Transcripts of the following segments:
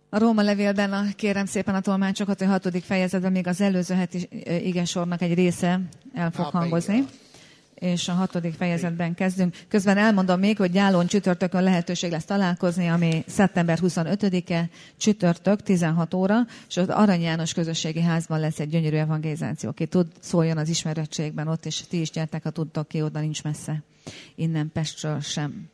A Róma levélben kérem szépen a tolmácsokat, hogy 6. fejezetben még az előző heti igesornak egy része el fog hangozni. És a 6. fejezetben kezdünk. Közben elmondom még, hogy Gyálon csütörtökön lehetőség lesz találkozni, ami szeptember 25-e, csütörtök, 16 óra, és az Arany János közösségi házban lesz egy gyönyörű evangelizáció. Ki tud, szóljon az ismerettségben ott, és ti is gyertek, ha tudtok ki, oda nincs messze. Innen Pestről sem.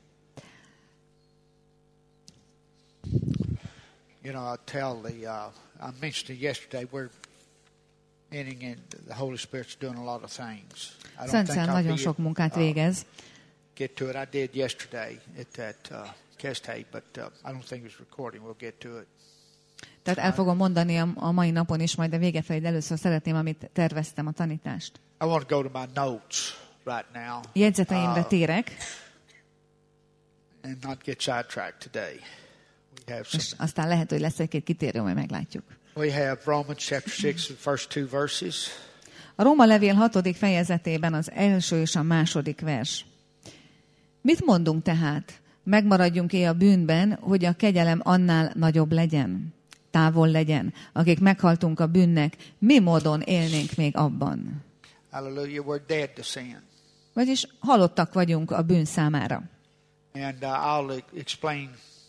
You know, I mentioned it yesterday, we're ending in, the Holy Spirit's doing a lot of things. Szent Szellem nagyon sok munkát végez. Get to it. I did yesterday at that Kesthely, but I don't think it's recording. We'll get to it. Tehát el fogom mondani a mai napon is, majd a vége felé, de először szeretném, amit terveztem, a tanítást. I want to go to my notes right now. Jegyzeteimre térek. And not get sidetracked today. És aztán lehet, hogy lesz egy-két kitérő, majd meglátjuk. We have Romans chapter 6, the first 2 verses. A Róma levél 6. fejezetében az első és a második vers. Mit mondunk tehát? Megmaradjunk-e a bűnben, hogy a kegyelem annál nagyobb legyen? Távol legyen. Akik meghaltunk a bűnnek, mi módon élnénk még abban? Hallelujah, we're dead to sin. Vagyis halottak vagyunk a bűn számára. And I'll explain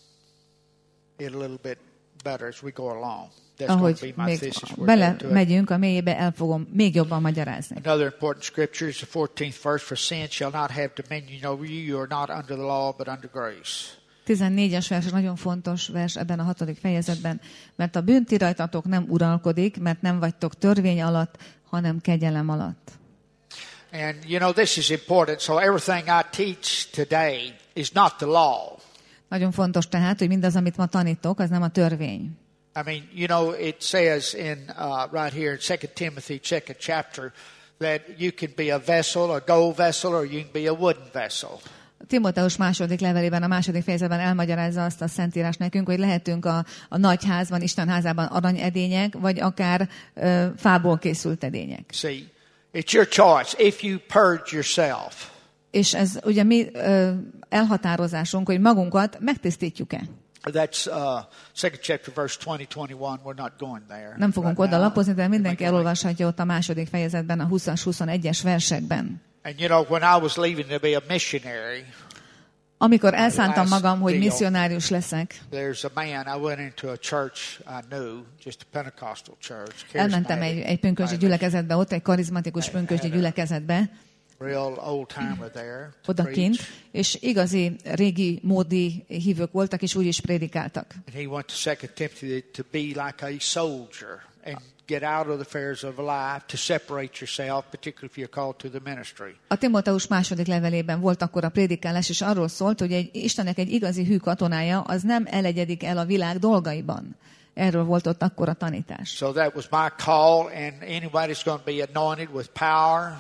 it a little bit better as we go along. Ahogy még belemegyünk a mélyébe, el fogom még jobban magyarázni. Another important scripture is the 14th verse. For sin shall not have dominion over you. You are not under the law, but under grace. 14-es vers nagyon fontos vers ebben a 6. fejezetben, mert a bűn ti rajtatok nem uralkodik, mert nem vagytok törvény alatt, hanem kegyelem alatt. And you know this is important. So everything I teach today is not the law. Nagyon fontos tehát, hogy mindaz, amit ma tanítok, az nem a törvény. I mean, you know, it says in right here in 2 Timothy, 2nd chapter, that you can be a vessel, a gold vessel, or you can be a wooden vessel. Timóteus második levelében, a második fejezetben elmagyarázza azt a Szentírás nekünk, hogy lehetünk a nagy házban, Isten házában aranyedények, vagy akár fából készült edények. See, it's your choice. If you purge yourself. És ez ugye mi elhatározásunk, hogy magunkat megtisztítjuk-e. That's 2nd chapter, verse 20-21. We're not going there. Nem fogunk oda lapozni, de mindenki elolvashatja ott a második fejezetben, a 20-as, 21-es versekben. And you know, when I was leaving to be a missionary, amikor elszántam magam, hogy misszionárius leszek, there's a man, I went into a church I knew, just a Pentecostal church. Elmentem egy pünkösdi gyülekezetbe, ott egy karizmatikus pünkösdi gyülekezetbe, real old timer there. Odakint, és igazi régi módi hívők voltak, és úgy is prédikáltak. And he went to 2 Timothy to be like a soldier and get out of the affairs of life, to separate yourself, particularly if you're called to the ministry. A Timóteus második levelében volt akkor a prédikálás, és arról szólt, hogy Istennek egy igazi hű katonája, az nem elegyedik el a világ dolgaiban. Erről volt ott akkor a tanítás. So that was my call, and anybody's going to be anointed with power.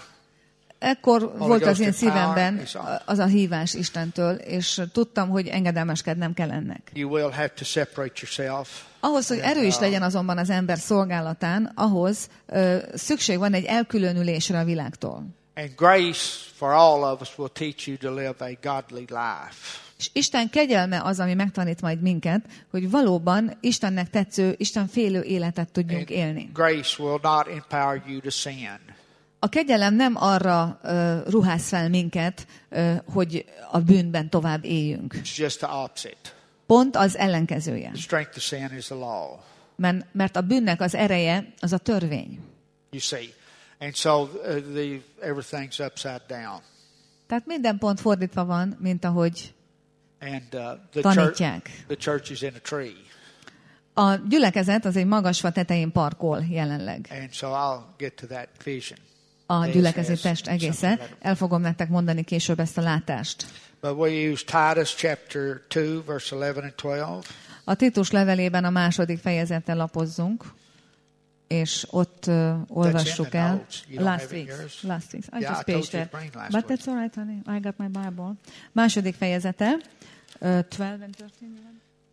Ekkor volt az én szívemben az a hívás Istentől, és tudtam, hogy engedelmeskednem kell ennek. You will have to separate yourself. Ahhoz, hogy erő is legyen azonban az ember szolgálatán, ahhoz szükség van egy elkülönülésre a világtól. And grace for all of us will teach you to live a godly life. És Isten kegyelme az, ami megtanít majd minket, hogy valóban Istennek tetsző, Isten félő életet tudjunk élni. Grace will not empower you to sin. A kegyelem nem arra ruház fel minket, hogy a bűnben tovább éljünk. It's just the opposite. Pont az ellenkezője. The strength of sin is the law. Mert a bűnnek az ereje az a törvény. You see. And so everything's upside down. Tehát minden pont fordítva van, mint ahogy and tanítják. The church is in a tree. A gyülekezet az egy magas fa tetején parkol jelenleg. And so I'll get to that vision. A gyülekezet test egészen. El fogom nektek mondani később ezt a látást. But we use Titus chapter 2 verse 11 and 12. A Titus levelében a második fejezettel lapozzunk, és ott olvassuk el. Last week. I just paged that. But that's all right, honey. I got my Bible. Második fejezete, 12 and 13.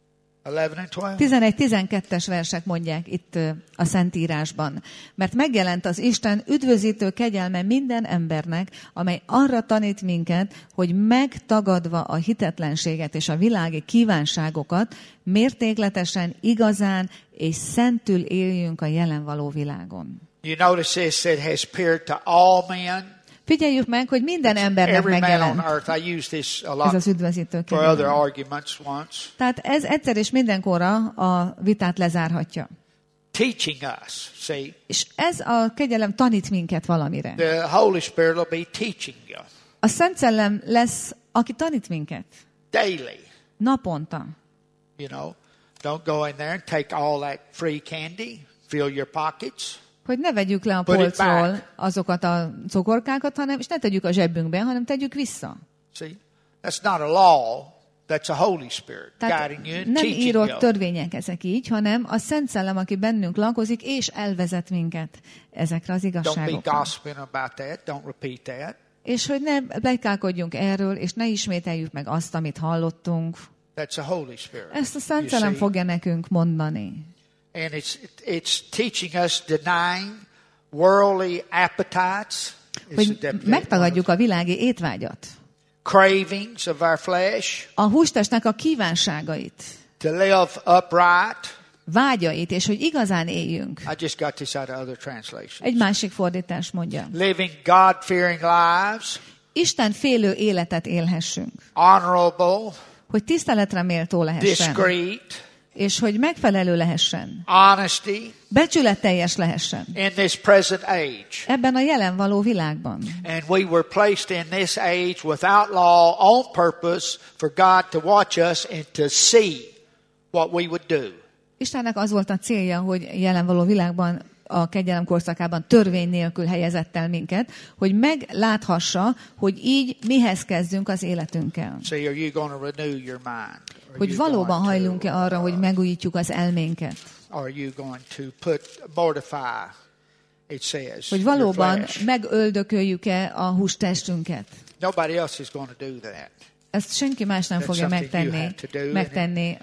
11 and 12. 11-12-es versek mondják itt a Szentírásban. Mert megjelent az Isten üdvözítő kegyelme minden embernek, amely arra tanít minket, hogy megtagadva a hitetlenséget és a világi kívánságokat, mértékletesen, igazán és szentül éljünk a jelenvaló világon. You notice this, it has appeared to all men. Figyeljük meg, hogy minden embernek Every man megjelent on earth. I used this a ez lot az üdvözítő for other kegyelem. arguments once. Tehát ez egyszer és mindenkorra a vitát lezárhatja. Teaching us, see. És ez a kegyelem tanít minket valamire. The Holy Spirit will be teaching you A Szent Szellem lesz, aki tanít minket daily. naponta. You know, don't go in there and take all that free candy, fill your pockets. Hogy ne vegyük le a Put it polcról back. azokat a cukorkákat, és ne tegyük a zsebünkbe, hanem tegyük vissza. See, that's not a law. That's a Holy Spirit Tehát guiding you and nem teaching írott you. törvények ezek így, hanem a Szent Szellem, aki bennünk lakozik, és elvezet minket ezekre az Don't be igazságokra. gossiping about that. Don't repeat that. És hogy ne pletykálkodjunk erről, és ne ismételjük meg azt, amit hallottunk. That's a Holy Spirit. Ezt a Szent You Szellem see? fogja nekünk mondani. And it's teaching us denying worldly appetites. Is Hogy that- megtagadjuk a világi étvágyat. cravings of our flesh, A hústestnek a kívánságait, to live upright. vágyait, és hogy igazán éljünk. I just got this out of other translations. Egy másik fordítás mondja. Living God-fearing lives, Isten félő életet élhessünk. honorable, Hogy tiszteletre méltó lehessen. discreet, És hogy megfelelő lehessen. honesty Becsületteljes lehessen. in this present age. Ebben a jelen való világban. And we were placed in this age without law on purpose for God to watch us and to see what we would do. Istennek az volt a célja, hogy jelen való világban, a kegyelem korszakában törvény nélkül helyezett el minket, hogy megláthassa, hogy így mihez kezdünk az életünkkel. See, are you going to renew your mind? Are Hogy you valóban going to, hajlunk-e arra, hogy megújítjuk az elménket. Are you going to mortify, it says, Hogy your valóban flesh? megöldököljük-e a hústestünket. Nobody else is going to do that. Ezt senki más nem That's fogja something you have to do, megtenni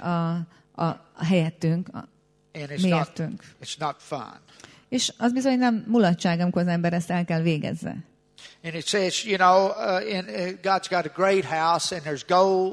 a helyettünk, And it's miértünk. it's not fun. És az bizony nem mulatság, amikor az ember ezt el kell végezze. And it says, you know, God's got a great house, and there's gold,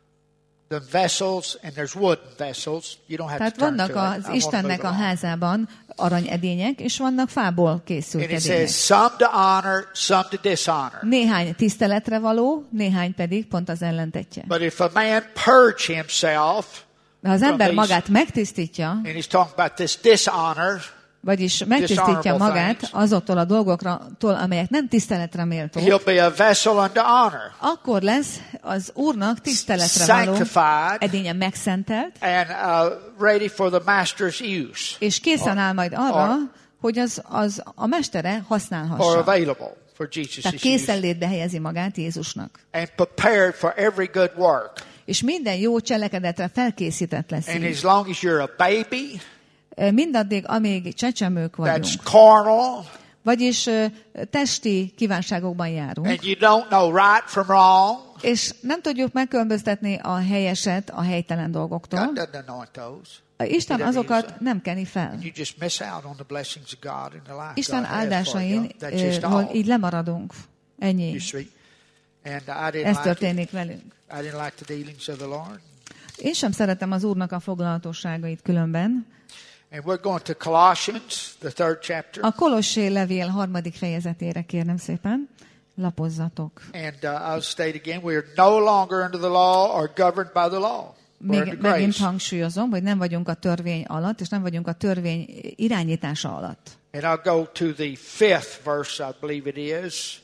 the vessels, and there's wooden vessels. You don't have Tehát to turn vannak to az it. I won't Istennek move a along. házában aranyedények, és vannak fából készült And it edények. says, some to honor, some to dishonor. Néhány tiszteletre való, néhány pedig pont az ellentetje. But if a man purge himself, De ha az ember these- magát megtisztítja, and he's talking about this dishonor, vagyis megtisztítja dishonorable magát things. azoktól a dolgoktól, amelyek nem tiszteletre méltó, he'll be a vessel unto honor, akkor lesz az Úrnak tiszteletre való sanctified, edénye megszentelt, and ready for the master's use, és készen áll majd arra, hogy a mestere or használhassa. available for Jesus' Tehát use, készenlétbe helyezi magát Jézusnak. and prepared for every good work. És minden jó cselekedetre felkészített lesz And így. as long as you're a baby, Mindaddig, amíg csecsemők that's vagyunk, carnal, vagyis testi kívánságokban járunk, and you don't know right from wrong, és nem tudjuk megkülönböztetni a helyeset a helytelen dolgoktól, God doesn't anoint those. Isten azokat nem keni fel. You just miss out on the blessings of God in the life Isten God has for you. áldásain That's just all. így lemaradunk. Ennyi. You see? And I didn't Ez like it. történik velünk. I didn't like the dealings of the Lord. Én sem szeretem az Úrnak a foglalatosságait különben. And we're going to Colossians, the 3rd chapter. A Kolossé levél 3. fejezetére kérem szépen, lapozzatok. And I'll state again, we are no longer under the law or governed by the law. We're under Megint grace. hangsúlyozom, hogy nem vagyunk a törvény alatt, és nem vagyunk a törvény irányítása alatt. And I'll go to the 5th verse, I believe it is.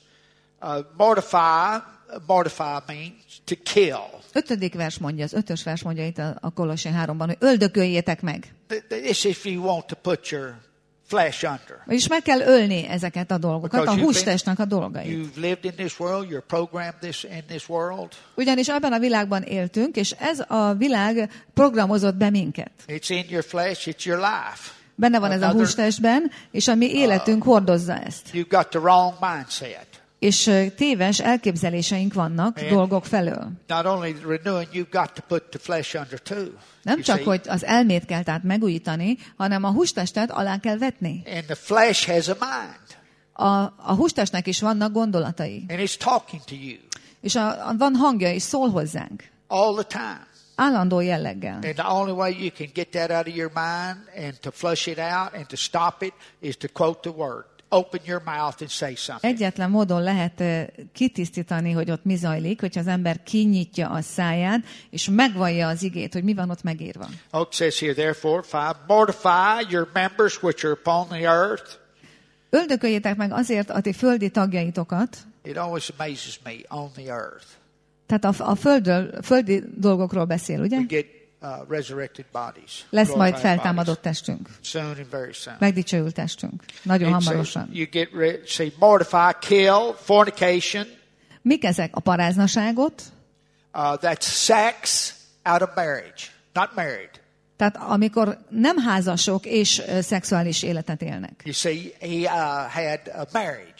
Mortify means to kill. 5. vers mondja, az 5-ös vers mondja itt a Kolossé 3-ban, hogy öldököljétek meg. This if you want to put your flesh under. Vagyis meg kell ölni ezeket a dolgokat, a Because you've hústestnek a dolgait. You've lived in this world, you're programmed in this world. Ugyanis abban a világban éltünk, és ez a világ programozott be minket. It's in your flesh, it's your life. Benne van ez a hústestben, és a mi életünk hordozza ezt. You've got the wrong mindset. És téves elképzeléseink vannak dolgok felől. Not only the renewing, you've got to put the flesh under too. Nem csak, hogy az elmét kell tehát megújítani, hanem a hústestet alá kell vetni. And the flesh has a mind. A hústestnek is vannak gondolatai. And it's talking to you És van hangja, és szól hozzánk. all the time. Állandó jelleggel. And the only way you can get that out of your mind and to flush it out and to stop it is to quote the word. Open your mouth and say something. Egyetlen módon lehet kitisztítani, hogy ott mi zajlik, hogyha az ember kinyitja a száját, és megvallja az igét, hogy mi van ott megírva. Oh, it says here, therefore, 5, mortify your members which are upon the earth. Öldököljétek meg azért a ti földi tagjaitokat, It always amazes me, on the earth. tehát a földi dolgokról beszél, ugye? We get resurrected bodies. Lesz majd glorified feltámadott testünk, bodies. Soon and very soon. megdicsőült testünk. Nagyon It says hamarosan. you get see, mortify, kill, fornication. Mik ezek? A paráznaságot, That's sex out of marriage, not married. tehát amikor nem házasok és szexuális életet élnek. You see, he had a marriage.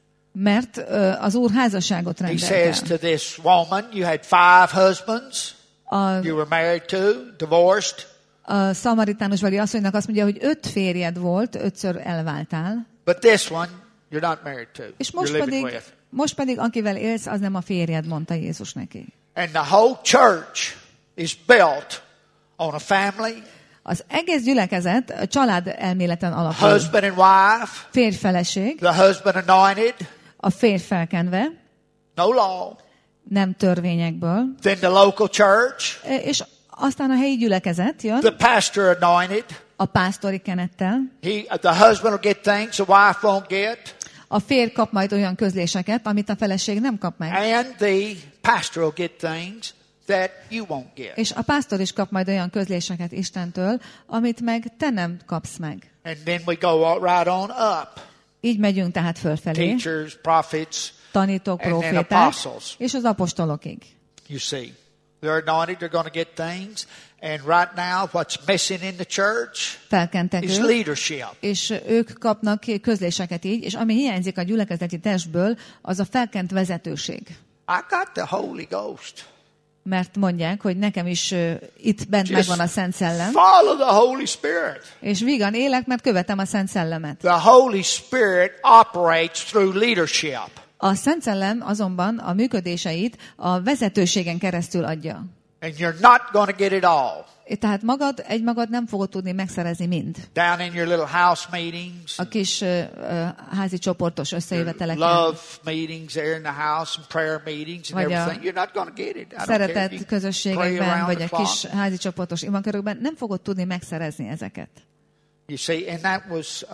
Mert az Úr házasságot He rendelt says el. to this woman, you had 5 husbands. A, You were married to, divorced. a szamaritánusbeli asszonynak azt mondja, hogy 5 férjed volt, 5-ször elváltál, But this one, you're not married to. és You're living with. most pedig akivel élsz, az nem a férjed, mondta Jézus neki. And the whole church is built on a family, Az egész gyülekezet a család elméleten alapul. husband and wife, Férj-feleség, the husband anointed, a férj felkenve, no law. nem törvényekből, Then the local church, és aztán a helyi gyülekezet jön, the pastor anointed. a pásztori kenettel, The husband will get things the wife won't get. a férj kap majd olyan közléseket, amit a feleség nem kap meg. And the pastor will get things that you won't get. És a pásztor is kap majd olyan közléseket Istentől, amit meg te nem kapsz meg. And then we go right on up. Így megyünk tehát fölfelé, Teachers, prophets, tanítók, and then proféták, apostles. és az apostolokig. You see. They're anointed, they're going to get things. And right now, what's missing in the church Felkentek is ők, leadership. és ők kapnak közléseket így, és ami hiányzik a gyülekezeti testből, az a felkent vezetőség. I got the Holy Ghost. Mert mondják, hogy nekem is itt bent megvan a Szent Szellem, Follow the Holy Spirit. és vígan élek, mert követem a Szent Szellemet. The Holy Spirit operates through leadership. A Szent Szellem azonban a működéseit a vezetőségen keresztül adja. And you're not going to get it all. Tehát egymagad nem fogod tudni megszerezni mind. Down in your little house meetings, A kis házi csoportos összejöveteleken, love meetings there in the house, and prayer meetings and Vagy a everything, you're not going to get it. I don't care if szeretett you pray közösségekben, around vagy the a clock. kis házi csoportos imakörökben nem fogod tudni megszerezni ezeket. You see, and that was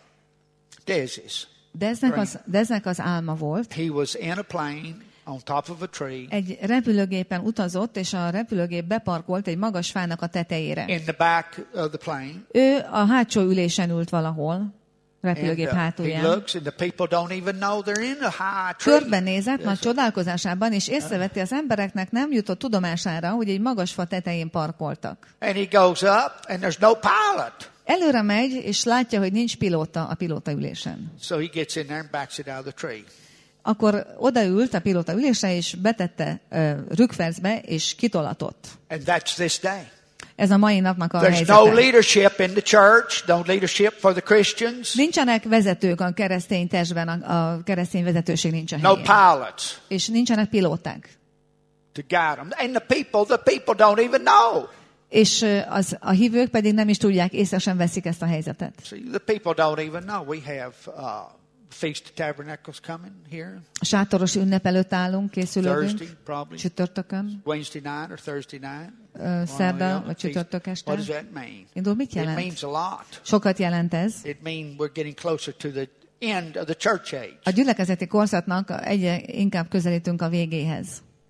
Dez's. Deznek az álma volt. He was in a plane on top of a tree. Egy repülőgépen utazott, és a repülőgép beparkolt egy magas fának a tetejére. In the back of the plane. Ő a hátsó ülésen ült valahol, repülőgép And, he hátulján. looks, and the people don't even know they're in a high tree. Körbenézett nagy csodálkozásában, és észrevette, az embereknek nem jutott tudomására, hogy egy magas fa tetején parkoltak. And he goes up, and there's no pilot. Előre megy, és látja, hogy nincs pilóta a pilótaülésen. So he gets in there and backs it out of the tree. Akkor odaült a pilótaülésre, és betette rükvercbe, és kitolatott. And that's this day. Ez a mai napnak a There's helyzete. no leadership in the church, no leadership for the Christians, Nincsenek vezetők a keresztény testben, a keresztény vezetőség nincs a no helyén. pilots És nincsenek pilóták. to guide them. And the people don't even know. És a hívők pedig nem is tudják, észre sem veszik ezt a helyzetet. See, the people don't even know. We have Feast of Tabernacles coming here A sátoros ünnep előtt állunk, készülődünk. Thursday, probably Csütörtökön, Wednesday night or Thursday night. szerda One vagy of the csütörtök feast. este. What does that mean? Indul mit It jelent? means a lot. Sokat jelent ez. It means we're getting closer to the end of the church age. A gyülekezeti korszaknak egyre inkább közelítünk a végéhez.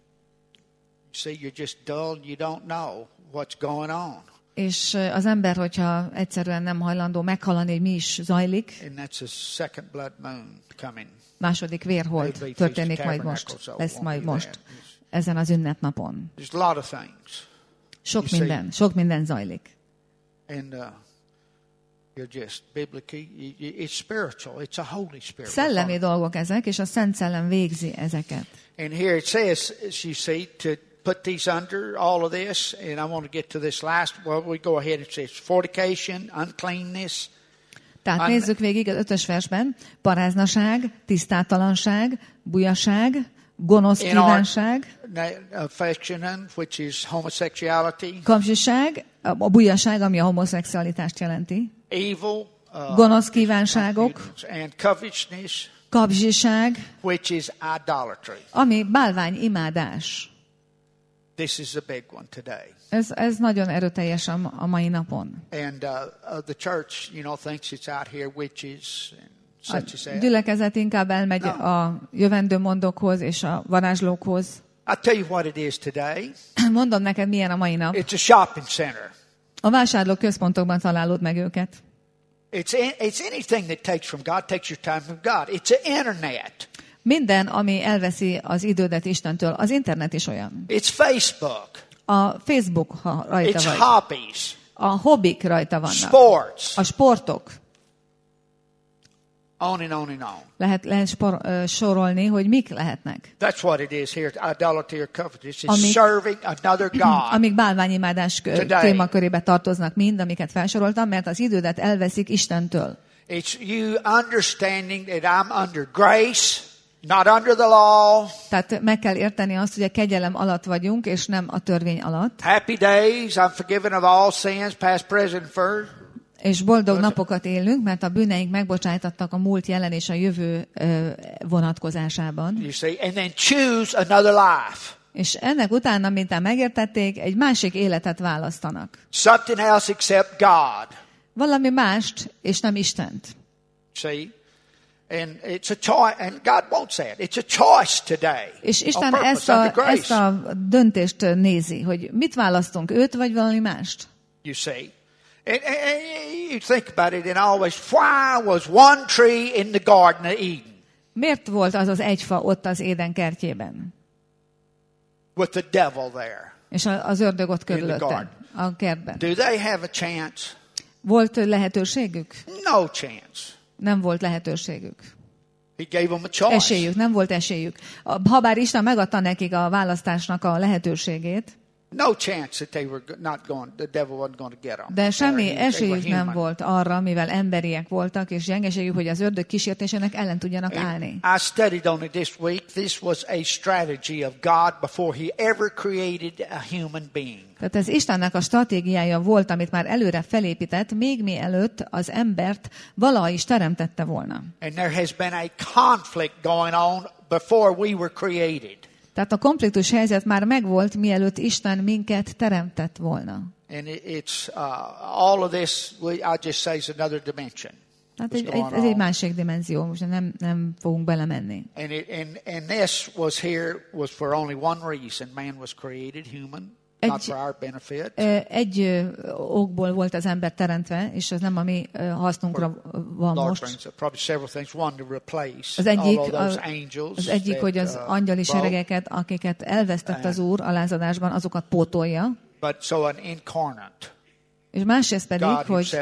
See, you're just dull. You don't know what's going on. És az ember, hogyha egyszerűen nem hajlandó meghallani, hogy mi is zajlik, And that's a second blood moon coming. második vérholt történik majd most, lesz majd most, ezen az ünnepnapon. There's a lot of things. Sok minden zajlik. And You're just biblically, it's spiritual. It's a Holy Spirit. Szellemi dolgok ezek, és a Szent Szellem végzi ezeket. And here it says, as you see, to put these under all of this, and I want to get to this last, well, we go ahead and say fornication, uncleanness. Tehát nézzük végig az 5. versben. Paráznaság, tisztátalanság, bujaság, gonosz kívánság, affection, which is homosexuality, kapzsiság, a bujaság, ami a homoszexualitást jelenti, evil, gonosz kívánságok, and covetousness, kapzsiság, which is idolatry. ami bálványimádás. This is a big one today. Ez nagyon erőteljes a mai napon. And the church, thinks it's out here witches and such as that. A gyülekezet inkább elmegy a jövendőmondókhoz és a varázslókhoz. I'll tell you what it is today. Mondom neked, milyen a mai nap. It's a shopping center. A vásárló központokban találod meg őket. It's anything that takes from God, takes your time from God. It's an internet. Minden, ami elveszi az idődet Istentől, az internet is olyan. It's Facebook. A Facebook rajta It's vagy. hobbies. A hobbik rajta vannak. Sports. A sportok. On and on and on. Lehet sorolni, hogy mik lehetnek. That's what it is here. Idolatry or covetousness. It's serving another God. Amik bálványimádás témakörébe tartoznak mind, amiket felsoroltam, mert az idődet elveszik Istentől. It's you understanding that I'm under grace, not under the law. Tehát meg kell érteni azt, hogy a kegyelem alatt vagyunk, és nem a törvény alatt. Happy days, I'm forgiven of all sins, past, present, future. És boldog napokat élünk, mert a bűneink megbocsájtattak a múlt, jelen és a jövő vonatkozásában. You see, and then choose another life. És ennek utána, mintán megértették, egy másik életet választanak. Something else except God. Valami mást, és nem Istent. See? And it's a choice, and God wants that. It's a choice today. És Isten ezt a döntést nézi, hogy mit választunk, őt vagy valami mást. You see? And you think about it, and always, why was one tree in the Garden of Eden? Miért volt az egy fa ott az Éden kertjében? With the devil there. És az ördög ott körülötte, a kertben. Do they have a chance? Volt lehetőségük? No chance. Nem volt lehetőségük. He gave them a choice. Esélyük, nem volt esélyük. Habár Isten megadta nekik a választásnak a lehetőségét, no chance that they were not going, the devil wasn't going to get them. De semmi esélyük nem volt arra, mivel emberiek voltak, és gyengeségük, hogy az ördög kísértésének ellen tudjanak állni. I studied on it this week. This was a strategy of God before he ever created a human being. Tehát ez Istennek a stratégiája volt, amit már előre felépített, még mielőtt az embert valaha is teremtette volna. And there has been a conflict going on before we were created. Tehát a konfliktus helyzet már megvolt, mielőtt Isten minket teremtett volna. And it's all of this, I'll just say, is another dimension. Tehát ez egy másik dimenzió, most nem fogunk belemenni. And this was for only one reason. Man was created, human, not for our benefit. Egy okból volt az ember teremtve, és ez nem a mi hasznunkra van most. Az egyik, hogy az angyali seregeket, akiket elvesztett az Úr alázadásban, azokat pótolja. És másrészt pedig, hogy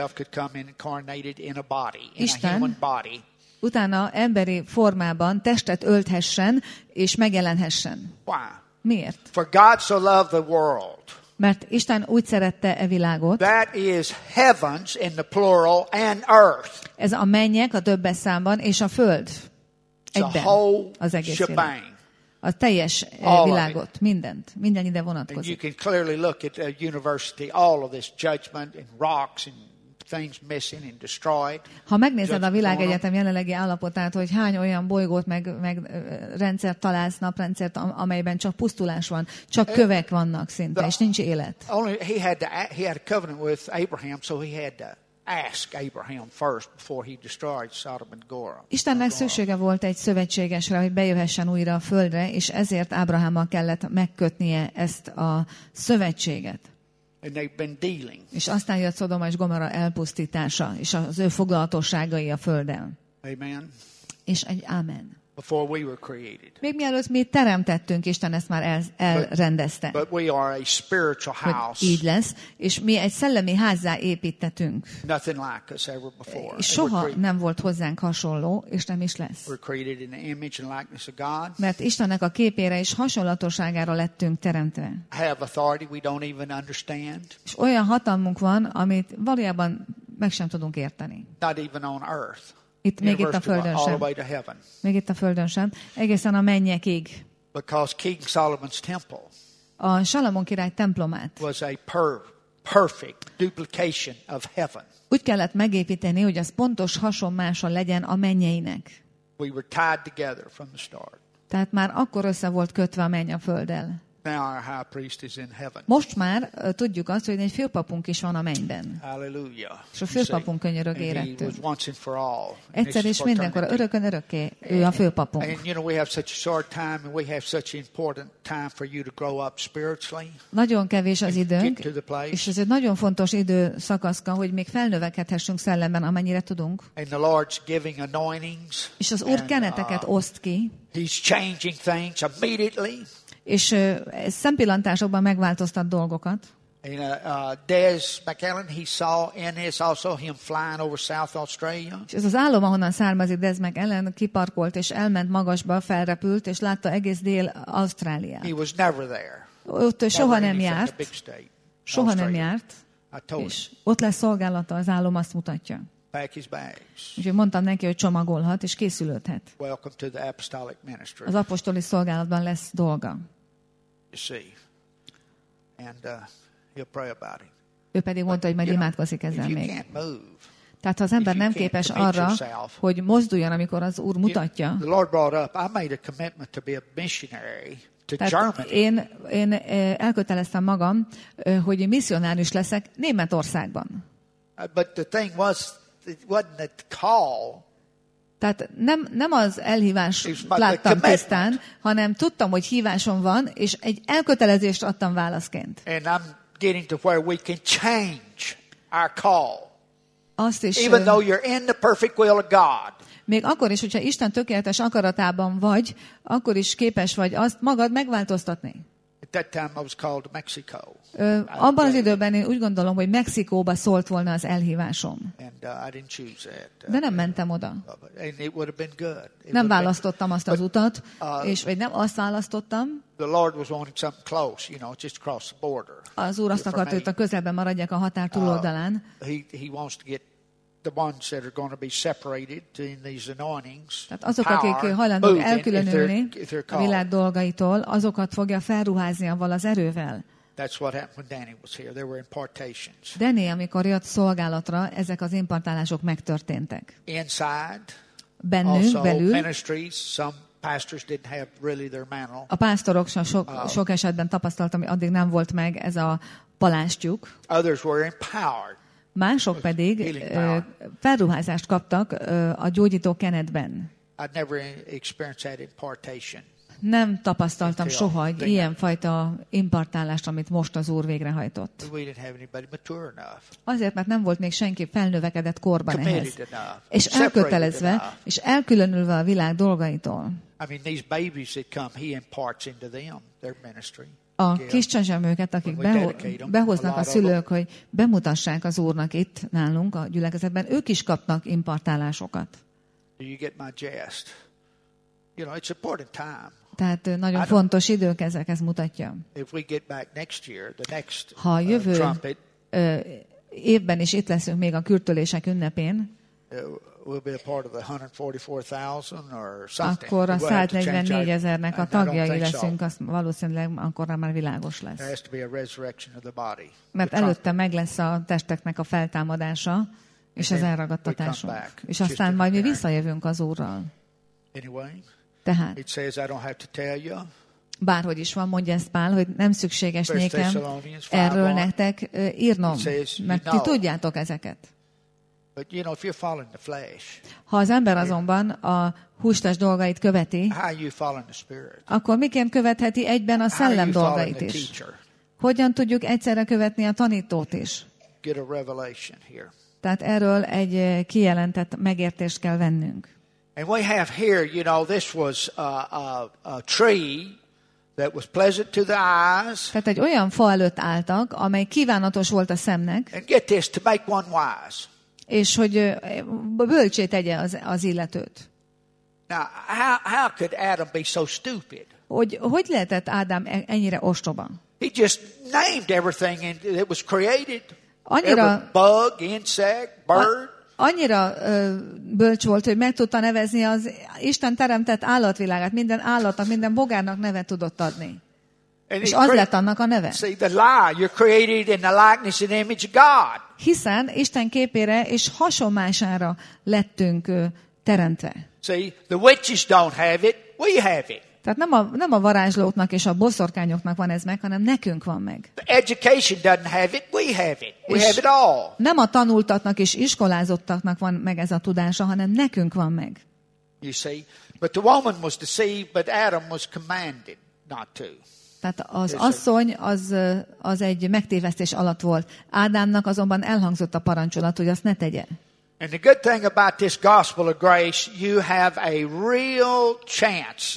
Isten utána emberi formában testet ölthessen és megjelenhessen. Miért? For God so loved the world. Mert Isten úgy szerette e világot. That is heavens in the plural and earth. Ez a mennyek a többes számban és a föld. Egyben. Az egész világ. A teljes világot, mindent. Minden ide vonatkozik. And you can clearly look at a university, all of this judgment and rocks and things missing and destroyed. Ha megnézed a világegyetem jelenlegi állapotát, hogy hány olyan bolygót meg rendszert találsz, naprendszert, amelyben csak pusztulás van, csak kövek vannak szinte, és nincs élet. He had a covenant with Abraham, so he had to ask Abraham first before he destroyed Sodom and Gomorrah. Istennek szüksége volt egy szövetségesre, hogy bejöhessen újra a földre, és ezért Ábrahámmal kellett megkötnie ezt a szövetséget. And they've been dealing. És aztán jött Szodoma és Gomorra elpusztítása, és az ő foglalatosságai a földön. Amen. És egy amen. before we were created. Még mielőtt mi teremtettünk, Isten ezt már elrendezte. But we are a spiritual Hogy house. így lesz, és mi egy szellemi házzá építettünk. Nothing like us ever before. És soha nem volt hozzánk hasonló, és nem is lesz. We're created in the image and likeness of God. Mert Istennek a képére és hasonlatosságára lettünk teremtve. Have authority we don't even understand. És olyan hatalmunk van, amit valójában meg sem tudunk érteni. Not even on earth. Még itt a Földön all the sem. way to heaven. Még itt a Földön sem. Egészen a mennyekig. Because King Solomon's temple A Salamon király templomát was a perfect duplication of heaven. úgy kellett megépíteni, hogy az pontos hasonmása legyen a mennyeinek. We were tied together from the start. Tehát már akkor össze volt kötve a menny a földdel. Now our high priest is in heaven. Most már tudjuk azt, hogy egy főpapunk is van a mennyben. Hallelujah. És a főpapunk könyörög And he érettünk. was once and for all. Egyszer és mindenkor, örökön örökké, ő a főpapunk. And you know, we have such a short time and we have such an important time for you to grow up spiritually. Nagyon kevés az időnk, Get to the place. és ez egy nagyon fontos időszakaszka, hogy még felnövekedhessünk szellemben, amennyire tudunk. And the Lord's giving anointings. És az Úr And, keneteket oszt ki, He's changing things immediately. és szempillantásokban megváltoztat dolgokat. And Des McAllen, he saw in this also him flying over South Australia. És ez az álom, ahonnan származik Des McAllen, kiparkolt, és elment magasba, felrepült, és látta egész Dél-Ausztráliát. He was never there. Ott ő soha Never nem anything, járt, a big state. soha nem Australia. járt, I told him, és ott lesz szolgálata, az álom azt mutatja. pack his bags. Úgyhogy mondtam neki, hogy csomagolhat, és készülődhet. Welcome to the apostolic ministry. Az apostoli szolgálatban lesz dolga. You see. And he'll pray about it. Ő pedig mondta, hogy majd You know, imádkozik if ezzel you még. can't move, Tehát ha az ember if you nem can't képes commit arra, yourself, hogy mozduljon, amikor az Úr mutatja, the Lord brought up, I made a commitment to be a missionary to tehát Germany. én elköteleztem magam, hogy misszionárius leszek Németországban. But the thing was, it wasn't a call. Tehát nem az elhívást It's my láttam commitment. tisztán, hanem tudtam, hogy hívásom van, és egy elkötelezést adtam válaszként. And I'm getting to where we can change our call. Azt is, Even though you're in the perfect will of God. még akkor is, hogyha Isten tökéletes akaratában vagy, akkor is képes vagy azt magad megváltoztatni. At that time I was called to Mexico. Abban az időben én úgy gondolom, hogy Mexikóba szólt volna az elhívásom. And I didn't choose that. De nem mentem oda. And it would have been good. It Nem would have választottam azt az utat, uh, vagy nem azt választottam. been, the Lord was wanting something close, just across the border. Az Úr azt For akarta, me. hogy a közelben maradjak a határ túloldalán. He wants to get the ones that are going to be separated in these anointings. Tehát azok, power, akik hajlandók moving elkülönülni if they're a called. világ dolgaitól, azokat fogja felruházni avval az erővel. That's what happened when Danny was here. There were impartations. Danny, amikor jött szolgálatra, ezek az impartálások megtörténtek. Inside, Bennünk, also belül, ministries, some pastors didn't have really their mantle. a pásztorok sok esetben tapasztaltam, hogy addig nem volt meg ez a palástjuk. Others were empowered. Mások pedig Healing power. felruházást kaptak a gyógyító kenetben. I'd never experienced that impartation. Nem tapasztaltam soha egy ilyenfajta impartálást, amit most az Úr végrehajtott. We didn't have anybody mature enough, Azért, mert nem volt még senki felnövekedett korban ehhez. committed enough, És separated elkötelezve, enough. és elkülönülve a világ dolgaitól. I mean, these babies that come, he imparts into them their ministry. A Yeah. kis csecsemőket, akik When we dedicate them, behoznak a a lot of szülők, hogy bemutassák az Úrnak itt nálunk a gyülekezetben, ők is kapnak impartálásokat. Do you get my jest? It's important time. Tehát nagyon fontos idők ezek, ez mutatja. If we get back next year, the next Ha a jövő trumpet évben is itt leszünk még a kürtölések ünnepén, will be a part of the 144,000 or something. akkor a We'll have to change 144 our- ezernek a and I don't tagjai think so. leszünk, azt valószínűleg akkor már világos There lesz. has to be a resurrection of the body. Mert The trumpet. előtte meg lesz a testeknek a feltámadása, és az then elragadtatásunk. we come back. És Just aztán in majd mi there. visszajövünk az Úrral. Anyway, Tehát, it says I don't have to tell you. bárhogy is van, mondja ezt Pál, hogy nem szükséges First nékem Thessalonians 5:1. erről nektek írnom, It says, you mert ti know. tudjátok ezeket. But if you're following the flesh, Ha az ember azonban a hústes dolgait követi, how are you following the Spirit? akkor miként követheti egyben a How are szellem you following dolgait the is? teacher? Hogyan tudjuk egyszerre követni a tanítót is? Get a revelation here. Tehát erről egy kijelentett megértést kell vennünk. And we have here, you know, this was a tree that was pleasant to the eyes. Tehát egy olyan fa előtt álltak, amely kívánatos volt a szemnek, And get this, to make one wise. és hogy bölcsé tegye az illetőt. Now, how could Adam be so stupid? Hogy lehetett Ádám ennyire ostoba? He just named everything that was created. Annyira, Every bug, insect, bird. annyira bölcs volt, hogy meg tudta nevezni az Isten teremtett állatvilágát, minden állatnak, minden bogárnak nevet tudott adni. And És he az lett annak a neve. See, the lie, you're created in the likeness and image of God. Hiszen Isten képére és hasonlására lettünk teremtve. See, the witches don't have it, we have it. Tehát nem a varázslóknak és a boszorkányoknak van ez meg, hanem nekünk van meg. The education doesn't have it, we have it. We have it all. Nem a tanultaknak és iskolázottaknak van meg ez a tudása, hanem nekünk van meg. You see, but the woman was deceived, but Adam was commanded not to. Tehát az asszony az egy megtévesztés alatt volt. Ádámnak azonban elhangzott a parancsolat, hogy azt ne tegye. And the good thing about this gospel of grace, you have a real chance,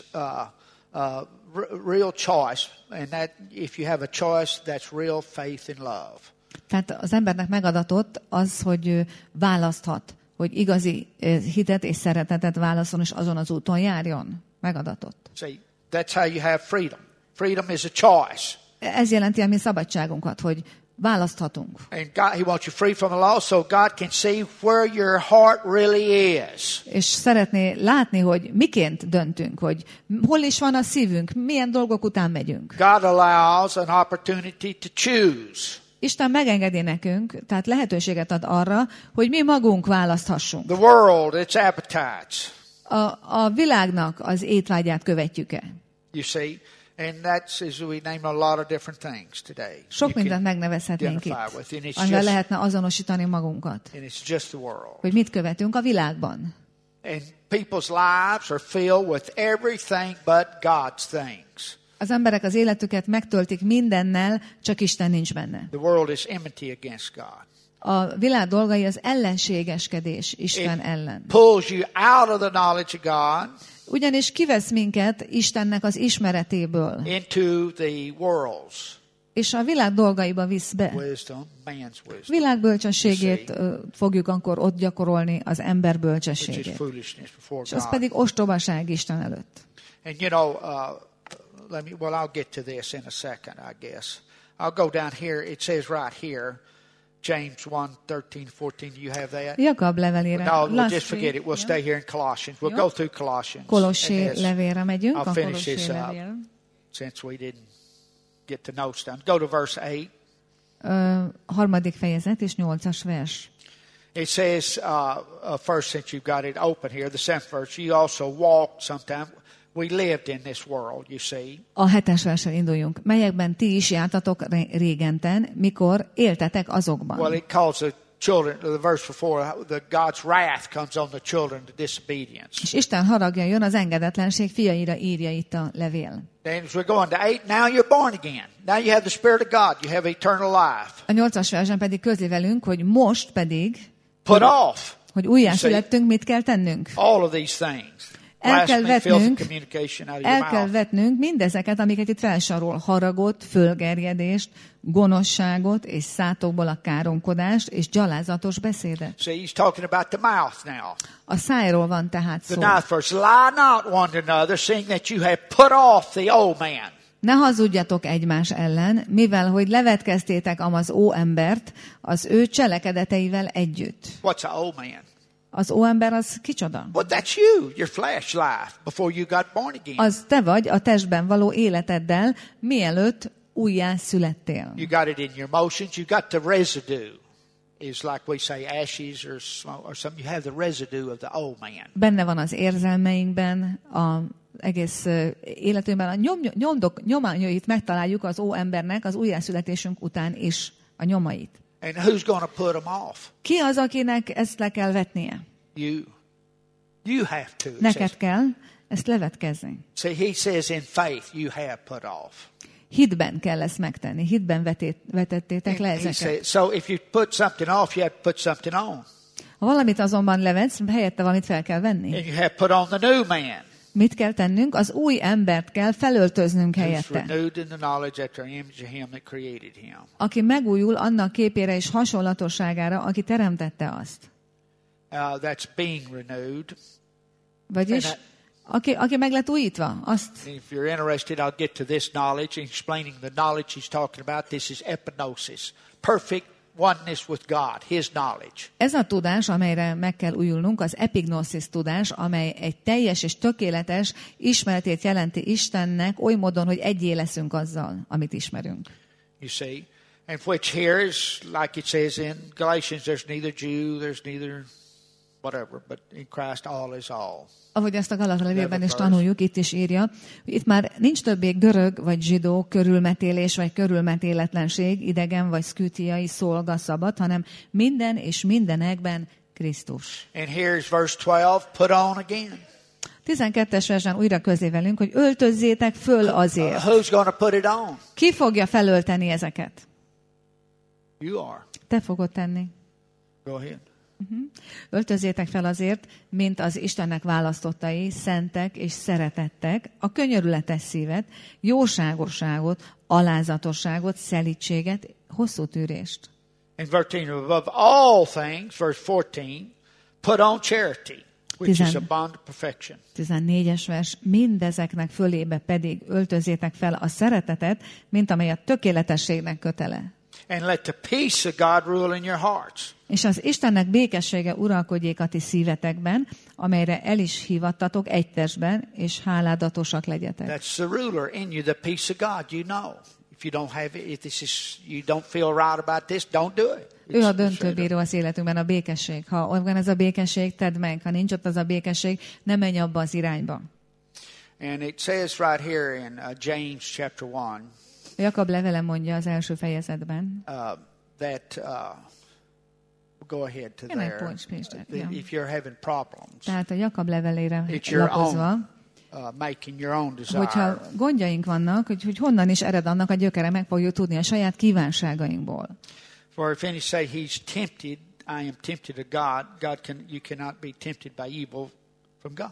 real choice. And that, if you have a choice, that's real faith and love. Tehát az embernek megadatott az, hogy választhat, hogy igazi hitet és szeretetet válaszol, és azon az úton járjon. Megadatott. See, that's how you have freedom. Freedom is a choice. Ez jelenti a mi szabadságunkat, hogy választhatunk. And God, He wants you free from the law so God can see where your heart really is. És szeretné látni, hogy miként döntünk, hogy hol is van a szívünk, milyen dolgok után megyünk. God allows an opportunity to choose. Isten megengedi nekünk, tehát lehetőséget ad arra, hogy mi magunk választhassunk. The world, its appetites. A világnak az étvágyát követjük-e? You see, and that's as we name a lot of different things today. Sok You mindent can megnevezhetnénk identify with, itt, and it's amivel just- lehetne azonosítani magunkat. And it's just the world. Hogy mit követünk a világban. And people's lives are filled with everything but God's things. Az emberek az életüket megtöltik mindennel, csak Isten nincs benne. The world is enmity against God. A világ dolgai az ellenségeskedés Isten ellen. Pulls you out of the knowledge of God Ugyanis kivesz minket Istennek az ismeretéből, into the world's és a világ dolgaiba visz be. wisdom, man's wisdom, Világ bölcsességét fogjuk akkor ott gyakorolni, az ember which is bölcsességét. foolishness before És az God. pedig ostobaság Isten előtt. And you know, I'll get to this in a second, I guess. I'll go down here. It says right here, James 1:13-14. Do you have that? Jakab levelére. No, we'll just forget it. We'll stay here in Colossians. We'll go through Colossians. Kolossé And this, levélre megyünk. I'll A finish this Kolossé up. levél. Since we didn't get to know stuff. Go to verse 8. Harmadik fejezet és 8-as vers. It says, first, since you've got it open here, the 7th verse, you also walked sometime. We lived in this world, you see. A 7-es versen induljunk. Melyekben ti is jártatok régenten, mikor éltetek azokban. Well, it calls the children, the verse before, God's wrath comes on the children to disobedience. És Isten haragja jön az engedetlenség fiaira, írja itt a levél. Then as we're going to 8, now you're born again. Now you have the Spirit of God. You have eternal life. A 8-as versen pedig közli velünk, hogy most pedig, Put off hogy újjászülettünk, mit kell tennünk? all of these things. El kell Blasphemy, filthy vetnünk, communication out of your el kell mouth. vetnünk mindezeket, amiket itt felsorol. Haragot, fölgerjedést, gonoszságot és szátokból a káromkodást és gyalázatos beszédet. See, he's talking about the mouth now. A szájról van tehát The szó. 9th verse, lie not one to another, seeing that you have put off the old man. Ne hazudjatok egymás ellen, mivel hogy levetkeztétek amaz óembert az ő cselekedeteivel együtt. What's the old man? Az óember az kicsoda? Well, that's you, your flesh life, before you got born again. Az te vagy a testben való életeddel, mielőtt újjá születtél. You got it in your emotions. You got the residue. Is like we say ashes or smoke or something. You have the residue of the old man. Benne van az érzelmeinkben, az egész életünkben. A nyományait megtaláljuk az óembernek az újjászületésünk után is, a nyomait. And who's going to put them off? Ki az, akinek ezt le kell vetnie? You. You have to. it Neked says. kell ezt levetkezni. See, he says in faith you have put off. Hitben kell ezt megtenni. Hitben vetettétek le And he ezeket. said, so if you put something off, you have to put something on. Ha valamit azonban levetsz, helyette valamit fel kell venni. And you have put on the new man. Mit kell tennünk? Az új embert kell felöltöznünk Who's helyette. renewed in the knowledge after the image of him that created him. Aki megújul annak képére és hasonlatosságára, aki teremtette azt. That's being renewed. Vagyis, aki meg lett újítva, azt. If you're interested, I'll get to this knowledge and explaining the knowledge he's talking about. This is epignosis. Perfect oneness with God, his knowledge. Ez a tudás, amelyre meg kell újulnunk, az epignosis tudás, amely egy teljes és tökéletes ismeretét jelenti Istennek, oly módon, hogy egyé leszünk azzal, amit ismerünk. You see? And which here is, like it says in Galatians, there's neither Jew, there's neither whatever, but in Christ all is all. Ahogy ezt a Galata levélben is tanuljuk, itt is írja, hogy itt már nincs többé görög vagy zsidó, körülmetélés vagy körülmetéletlenség, idegen vagy szkütiai, szolga, szabad, hanem minden és mindenekben Krisztus. And here's verse 12, put on again. 12-es versen újra közé velünk, hogy öltözzétek föl azért. Who's going to put it on? Ki fogja felölteni ezeket? You are. Te fogod tenni. Go ahead. Öltözzétek fel azért, mint az Istennek választottai, szentek és szeretettek, a könyörületes szívet, jóságosságot, alázatosságot, szelídséget, hosszú tűrést. And verse 14, above all things, verse 14, put on charity, which is a bond of perfection. 14-es vers, mindezeknek fölébe pedig öltözzétek fel a szeretetet, mint amely a tökéletességnek kötele. And let the peace of God rule in your hearts. És az Istennek békessége uralkodjék a ti szívetekben, amelyre el is hívattatok egy testben, és háládatosak legyetek. That's the ruler in you, the peace of God, you know. If you don't have it, if this is, you don't feel right about this, don't do it. Ő a döntőbíró az életünkben, a békesség. Ha ott van ez a békesség, tedd meg. Ha nincs ott az a békesség, ne menj abba az irányba. And it says right here in James chapter 1, Jakab levele mondja az első fejezetben. that go ahead to Can I there. point, please, Jack? Yeah. If you're having problems, Tehát a Jakab levelére it's your lapozva, own making your own desire. hogyha gondjaink vannak, hogy honnan is ered annak a gyökere, meg fogjuk tudni a saját kívánságainkból. For if any say he's tempted, I am tempted of God. You cannot be tempted by evil from God.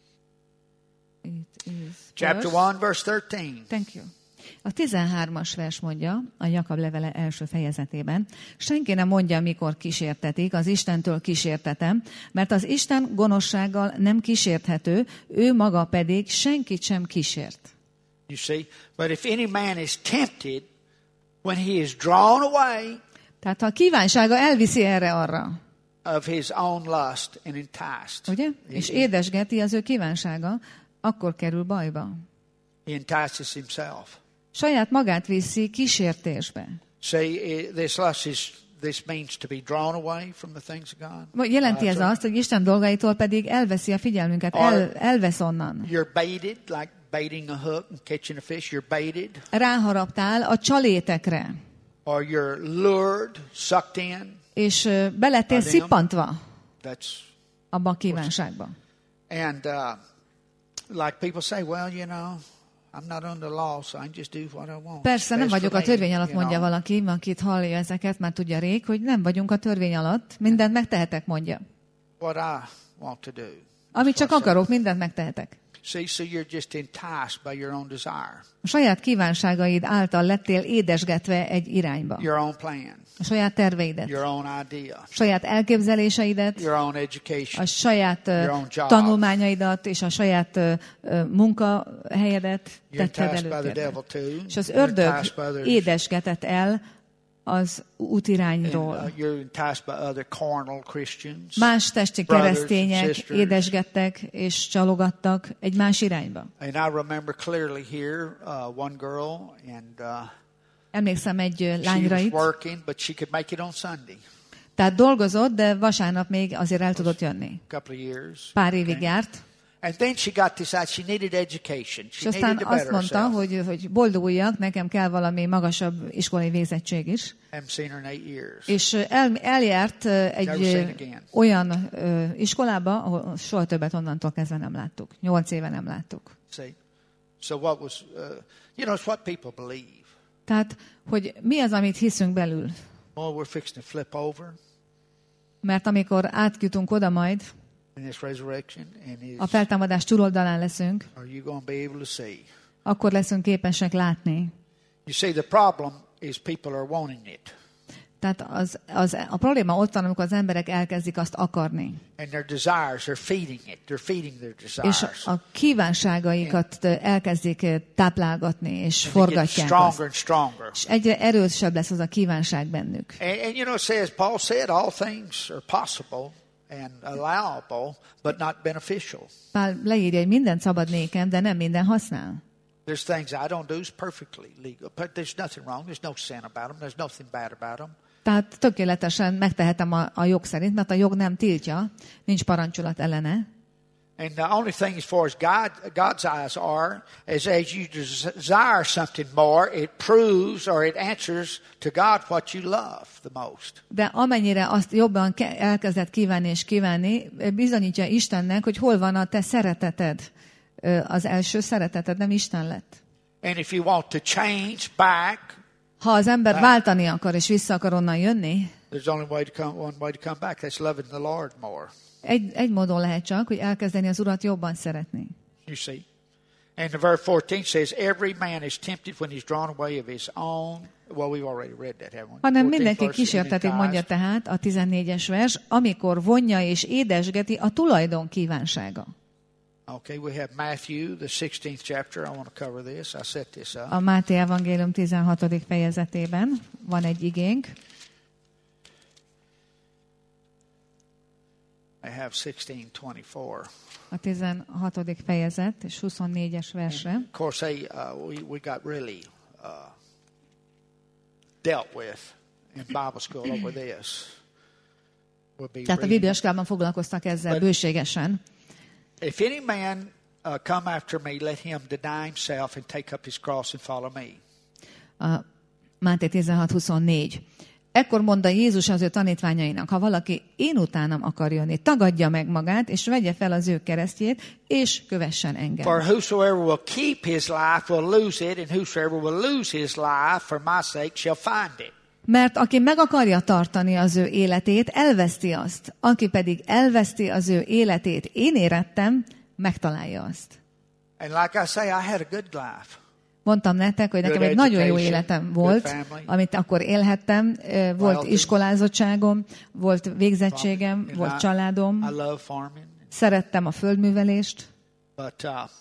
It is Chapter 1, verse 13. Thank you. A 13-as vers mondja, a Jakab levele első fejezetében, senki nem mondja, mikor kísértetik, az Istentől kísértetem, mert az Isten gonoszsággal nem kísérthető, ő maga pedig senkit sem kísért. You see? But if any man is tempted, when he is drawn away Tehát ha a kívánsága elviszi erre-arra, of his own lust and enticed, ugye? És édesgeti az ő kívánsága, akkor kerül bajba. he entices himself. Saját magát viszi kísértésbe. See, this means to be drawn away from the things of God. Jelenti ez azt, hogy Isten dolgaitól pedig elveszi a figyelmünket, elvesz onnan. You're baited, like baiting a hook and catching a fish. You're baited. Ráharaptál a csalétekre, Or you're lured, sucked in. és belettél szippantva That's abba a kívánságba. and like people say, well, you know, I'm not under law, so I can just do what I want. Persze nem Best vagyok for a törvény me, alatt, you mondja know. valaki, akit hallja ezeket, már tudja rég, hogy nem vagyunk a törvény alatt, mindent megtehetek, mondja. What I want to do. Amit csak akarok, mindent megtehetek. See, so you're just enticed by your own desire, A saját kívánságaid által lettél édesgetve egy irányba. your own plan, A saját terveidet, your own idea, a saját elképzeléseidet, your own education. a saját own job. tanulmányaidat és a saját munkahelyedet You're tetted enticed by the előtérbe. devil too. És az You're ördög enticed by others. édesgetett el az útirányról. You're enticed by other carnal Christians. Más testi brothers and keresztények sisters. édesgettek és csalogattak egy más irányba. And I remember clearly here one girl, and Emlékszem egy she lányra was itt, working, but she could make it on Sunday. tehát dolgozott, de vasárnap még azért el tudott jönni. A couple of years. Pár évig járt, And then she got this idea. She needed education. és She aztán needed to azt better mondta, herself. hogy boldoguljak, nekem kell valami magasabb iskolai végzettség is. Haven't seen her in 8 years. És eljárt Never egy seen again. olyan iskolába, ahol soha többet onnantól kezdve nem láttuk. 8 éve nem láttuk. See, so what was? You know, it's what people believe. Tehát, hogy mi az, amit hiszünk belül? Oh, we're fixing to flip over. Mert amikor átjutunk oda majd, in this resurrection, and a feltámadás túloldalán leszünk, are you going to be able to see? akkor leszünk képesek látni. You see, the problem is people are wanting it. Tehát a probléma ott van, amikor az emberek elkezdik azt akarni. And their desires, they're feeding it. They're feeding their És desires. a kívánságaikat elkezdik táplálgatni, és And they get forgatják stronger azt. and stronger. És egyre erősebb lesz az a kívánság bennük. And you know, it says, Paul said, all things are possible and allowable, but not beneficial. Pál leírja, hogy mindent szabad nékem, de nem minden használ. There's things I don't do is perfectly legal, but there's nothing wrong. There's no sin about them. There's nothing bad about them. Tehát tökéletesen megtehetem a jog szerint, mert a jog nem tiltja, nincs parancsolat ellene. And the only thing as far as God's eyes are, is as you desire something more, it proves or it answers to God what you love the most. De amennyire azt jobban elkezdett kívánni és kívánni, bizonyítja Istennek, hogy hol van a te szereteted. Az első szereteted nem Isten lett. And if you want to change back, Ha az ember váltani akar és vissza akar onnan jönni, there's only one way to come back. That's loving the Lord more. egy módon lehet csak, hogy elkezdeni az Urat jobban szeretni. You see? And the verse 14 says, every man is tempted when he's drawn away of his own. Well, we've already read that, haven't we? Hanem 14th mindenki verse, kísértetik, mondja tehát a 14-es vers, amikor vonja és édesgeti a tulajdon kívánsága. Okay, we have Matthew, the 16th chapter. I want to cover this. I set this up. A Máté evangélium 16. fejezetében van egy igénk. I have 16:24. A 16. fejezet és 24-es versre. Of course, we got really dealt with in Bible school over this. We'll be Tehát a bibliaskolában foglalkoztak ezzel bőségesen. If any man come after me, let him deny himself and take up his cross and follow me. A Máté 16:24. Ekkor mondta Jézus az ő tanítványainak, ha valaki én utánam akar jönni, tagadja meg magát, és vegye fel az ő keresztjét, és kövessen engem. For whosoever will keep his life will lose it, and whosoever will lose his life for my sake shall find it. Mert aki meg akarja tartani az ő életét, elveszti azt. Aki pedig elveszti az ő életét, én érettem, megtalálja azt. And like I say, I had a good life. Mondtam nektek, hogy nekem egy nagyon jó életem volt, amit akkor élhettem, volt iskolázottságom, volt végzettségem, volt családom, I love farming. szerettem a földművelést, But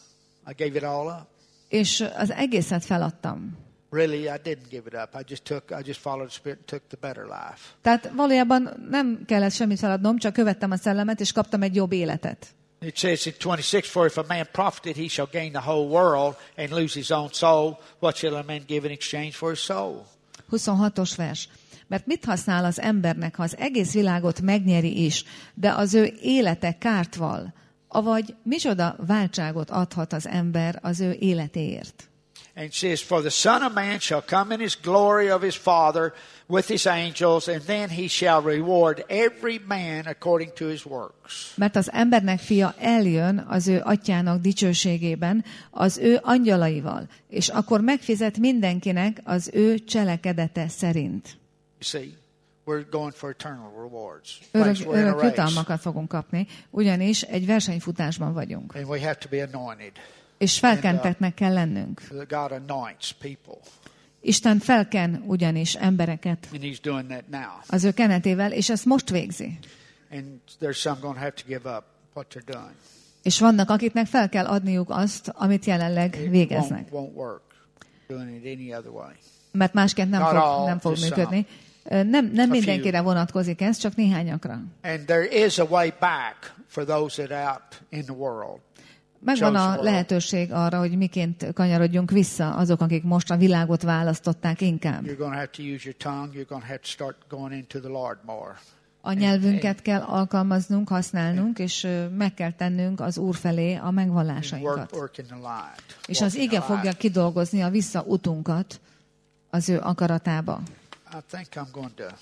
I gave it all up. és az egészet feladtam. Really, I didn't give it up. I just followed the Spirit and took the better life. Tehát valójában nem kellett semmit feladnom, csak követtem a szellemet, és kaptam egy jobb életet. It says in 26, for if a man profited, he shall gain the whole world and lose his own soul. What shall a man give in exchange for his soul? 26-os vers. Mert mit használ az embernek, ha az egész világot megnyeri is, de az ő élete kárt val? Avagy micsoda váltságot adhat az ember az ő életéért? And it says, for the Son of Man shall come in his glory of his Father with his angels, and then he shall reward every man according to his works. Mert az embernek fia eljön az ő atyának dicsőségében, az ő angyalaival, és akkor megfizet mindenkinek az ő cselekedete szerint. You see, we're going for eternal rewards. Örök jutalmakat fogunk kapni, ugyanis egy versenyfutásban vagyunk. And we have to be anointed. És felkentetnek kell lennünk. God anoints people. Isten felken ugyanis embereket And he's doing that now. az ő kenetével, és ezt most végzi. And there's some going to have to give up what they're doing. És vannak, akiknek fel kell adniuk azt, amit jelenleg végeznek. Won't work doing it any other way. Mert másként nem fog működni. Nem mindenkire vonatkozik ez, csak néhányakra. And there is a way back for those that out in the world. Megvan a lehetőség arra, hogy miként kanyarodjunk vissza azok, akik most a világot választották inkább. You're going to have to use your tongue. You're going to have to start going into the Lord more. A nyelvünket kell alkalmaznunk, használnunk, és meg kell tennünk az Úr felé a megvallásainkat. Work in the light. És az ige fogja kidolgozni a visszautunkat az ő akaratába. I think I'm going to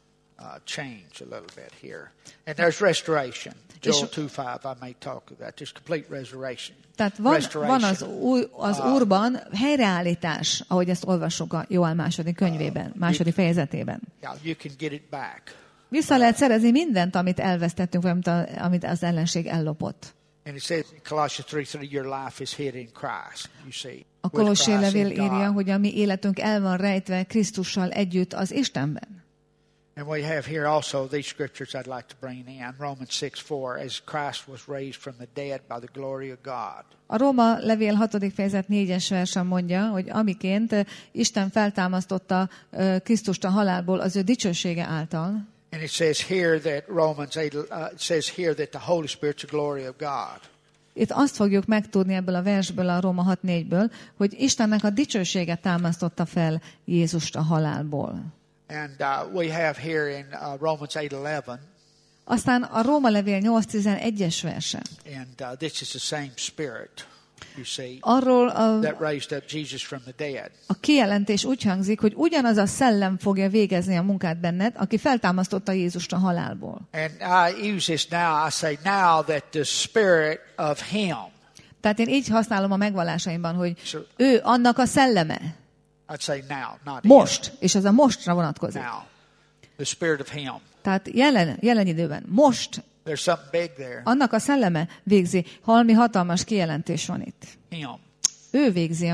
change a little bit here. And there's restoration. Joel 2:5, I may talk about. There's complete restoration. Tehát van az Úrban helyreállítás, ahogy ezt olvassuk a Joel második könyvében, második fejezetében. Yeah, you can get it back. Vissza lehet szerezni mindent, amit elvesztettünk, vagy amit az ellenség ellopott. And it says in Colossians 3:3, your life is hid in Christ, you see. A Kolossé levél írja, hogy a mi életünk el van rejtve Krisztussal együtt az Istenben. And we have here also these scriptures I'd like to bring in. Romans 6:4, as Christ was raised from the dead by the glory of God. A Róma levél 6. fejezet 4-es versen mondja, hogy amiként Isten feltámasztotta Krisztust a halálból az ő dicsősége által. And it says here that Romans 8 it says here that the Holy Spirit's the glory of God. Itt azt fogjuk megtudni ebből a versből, a Róma 6:4-ből, hogy Istennek a dicsősége támasztotta fel Jézust a halálból. And we have here in Romans 8:11. Aztán a Róma levél 8:11-es verse. And this is the same Spirit, you see, Arról that raised up Jesus from the dead. a kijelentés úgy hangzik, hogy ugyanaz a szellem fogja végezni a munkát benned, aki feltámasztotta Jézust a halálból. And I use this now. I say now that the Spirit of Him. Tehát én így használom a megvallásaimban, hogy ő annak a szelleme. I'd say now, not Most, és ez a mostra vonatkozik. now. The Spirit of Him. Tehát jelen időben, most There's something big there. annak a szelleme végzi. Valami hatalmas kijelentés van itt. Him. Ő végzi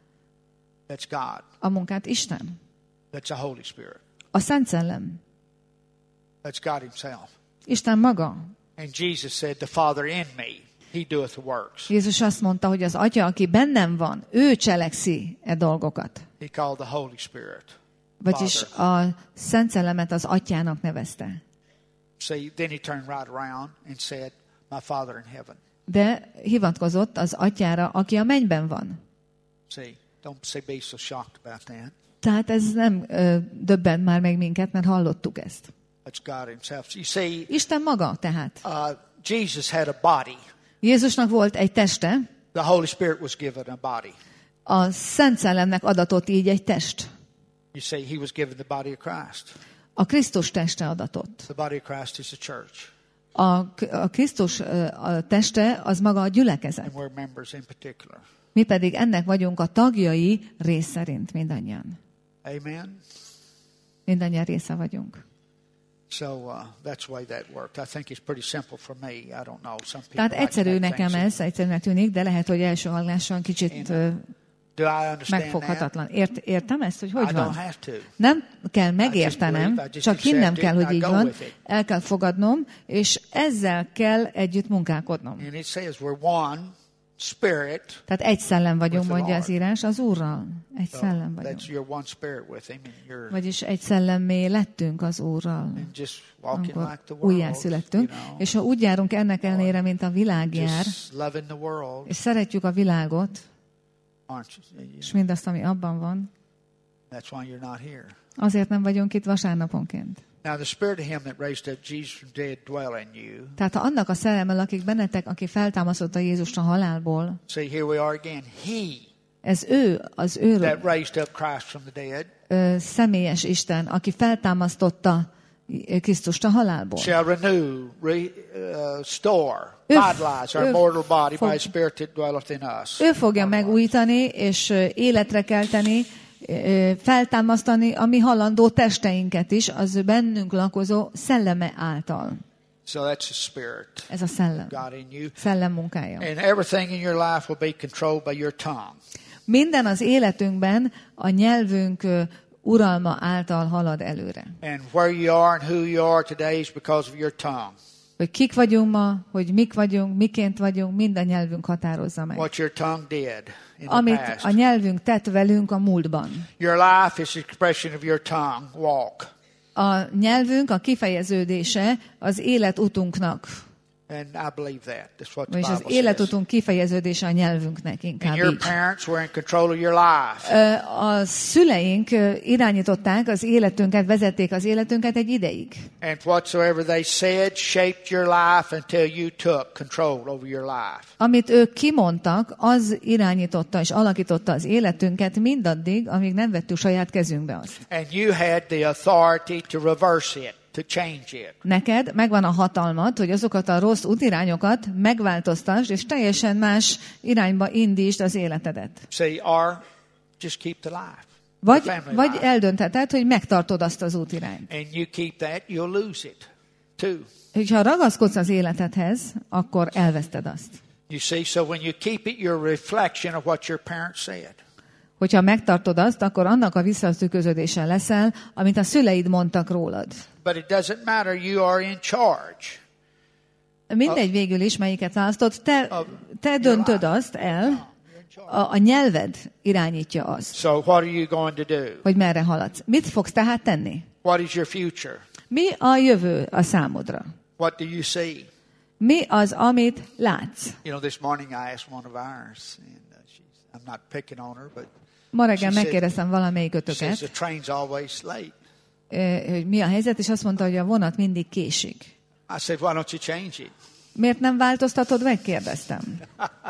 That's God. a munkát, Isten. That's the Holy Spirit. A Szent Szellem. That's God Himself. Isten maga. And Jesus said, the Father in me, He doeth the works. Jézus azt mondta, hogy az Atya, aki bennem van, ő cselekszi e dolgokat. He called the Holy Spirit. Vagyis a Szent Szellemet az Atyának nevezte. See, then He turned right around and said, my Father in heaven. De hivatkozott az Atyára, aki a mennyben van. See, don't be so shocked about that. Tehát ez nem döbbent már meg minket, mert hallottuk ezt. That's God Himself. You see, Isten maga tehát. Jesus had a body. Jézusnak volt egy teste, The Holy Spirit was given a body. a Szent Szellemnek adatott így egy test. You see, He was given the body of Christ. A Krisztus teste adatott. The body of Christ is the church. A Krisztus a teste az maga a gyülekezet. And we're members in particular. Mi pedig ennek vagyunk a tagjai rész szerint mindannyian. Amen? Mindannyian része vagyunk. So that's the way that worked. I think it's pretty simple for me. I don't know. Some people Tehát like egyszerű to make nekem things ez, egyszerűnek tűnik, de lehet, hogy első hallgáson kicsit Do I understand that? megfoghatatlan. Értem ezt, hogy I hogy don't van? have to. Nem kell megértenem, I just csak hinnem accept kell, it, hogy I így go van. with it. El kell fogadnom, és ezzel kell együtt munkálkodnom. And it says we're one spirit. Tehát egy szellem vagyunk, With the mondja Lord. az írás, az Úrral. Egy szellem vagyunk. That's your one spirit with Him, and you're Vagyis egy szellemmé lettünk az Úrral, and just walking amikor like the world. újjászülettünk. You know, És ha úgy járunk ennek ellenére, mint a világ jár, just loving the world, és szeretjük a világot, aren't you? és mindazt, ami abban van, That's why you're not here. azért nem vagyunk itt vasárnaponként. Now the spirit of Him that raised up Jesus from dead dwell in you. Tehát ha annak a szelleme lakik bennetek, aki feltámasztotta Jézust a halálból, See, here we are again. He ez ő, az őről that raised up Christ from the dead személyes Isten, aki feltámasztotta Krisztust a halálból. shall renew, restore, Ő- vitalize our ő mortal body fog- by the Spirit that dwelleth in us. Ő fogja megújítani, és életre kelteni, feltámasztani a mi halandó testeinket is, az ő bennünk lakozó szelleme által. So that's the Spirit Ez a szellem. God in you. Szellem munkája. And everything in your life will be controlled by your tongue. Minden az életünkben a nyelvünk uralma által halad előre. And where you are and who you are today is because of your tongue. Hogy kik vagyunk ma, hogy mik vagyunk, miként vagyunk, mind a nyelvünk határozza meg. What your tongue did in the Amit past. a nyelvünk tett velünk a múltban. Your life is the expression of your tongue walk. A nyelvünk a kifejeződése az életutunknak. And I believe that. That's what the Vagyis az Bible says. életutunk kifejeződése a nyelvünknek inkább And your így. parents were in control of your life. A szüleink irányították az életünket, vezették az életünket egy ideig. And whatsoever they said shaped your life until you took control over your life. Amit ők kimondtak, az irányította és alakította az életünket mindaddig, amíg nem vettük saját kezünkbe azt. And you had the authority to reverse it, to change it. Neked megvan a hatalmad, hogy azokat a rossz útirányokat megváltoztasd, és teljesen más irányba indítsd az életedet. See, or just keep the life. Vagy eldöntheted, hogy megtartod azt az útirányt. And you keep that, you'll lose it too. Ha ragaszkodsz az életedhez, akkor elveszted azt. You see, so when you keep it, you're a reflection of what your parents said. Hogyha megtartod azt, akkor annak a visszatükröződése leszel, amit a szüleid mondtak rólad. But it doesn't matter, you are in charge. Mindegy végül is, melyiket választod, te döntöd azt el, a nyelved irányítja azt, So what are you going to do? hogy merre haladsz. Mit fogsz tehát tenni? What is your future? Mi a jövő a számodra? What do you see? Mi az, amit látsz? You know, this morning I asked one of ours, and I'm not picking on her, but Ma reggel she said- megkérdeztem valamelyik says ötöket, the train's always late. hogy mi a helyzet, és azt mondta, hogy a vonat mindig késik. I said, why don't you change it? Miért nem változtatod meg? Kérdeztem.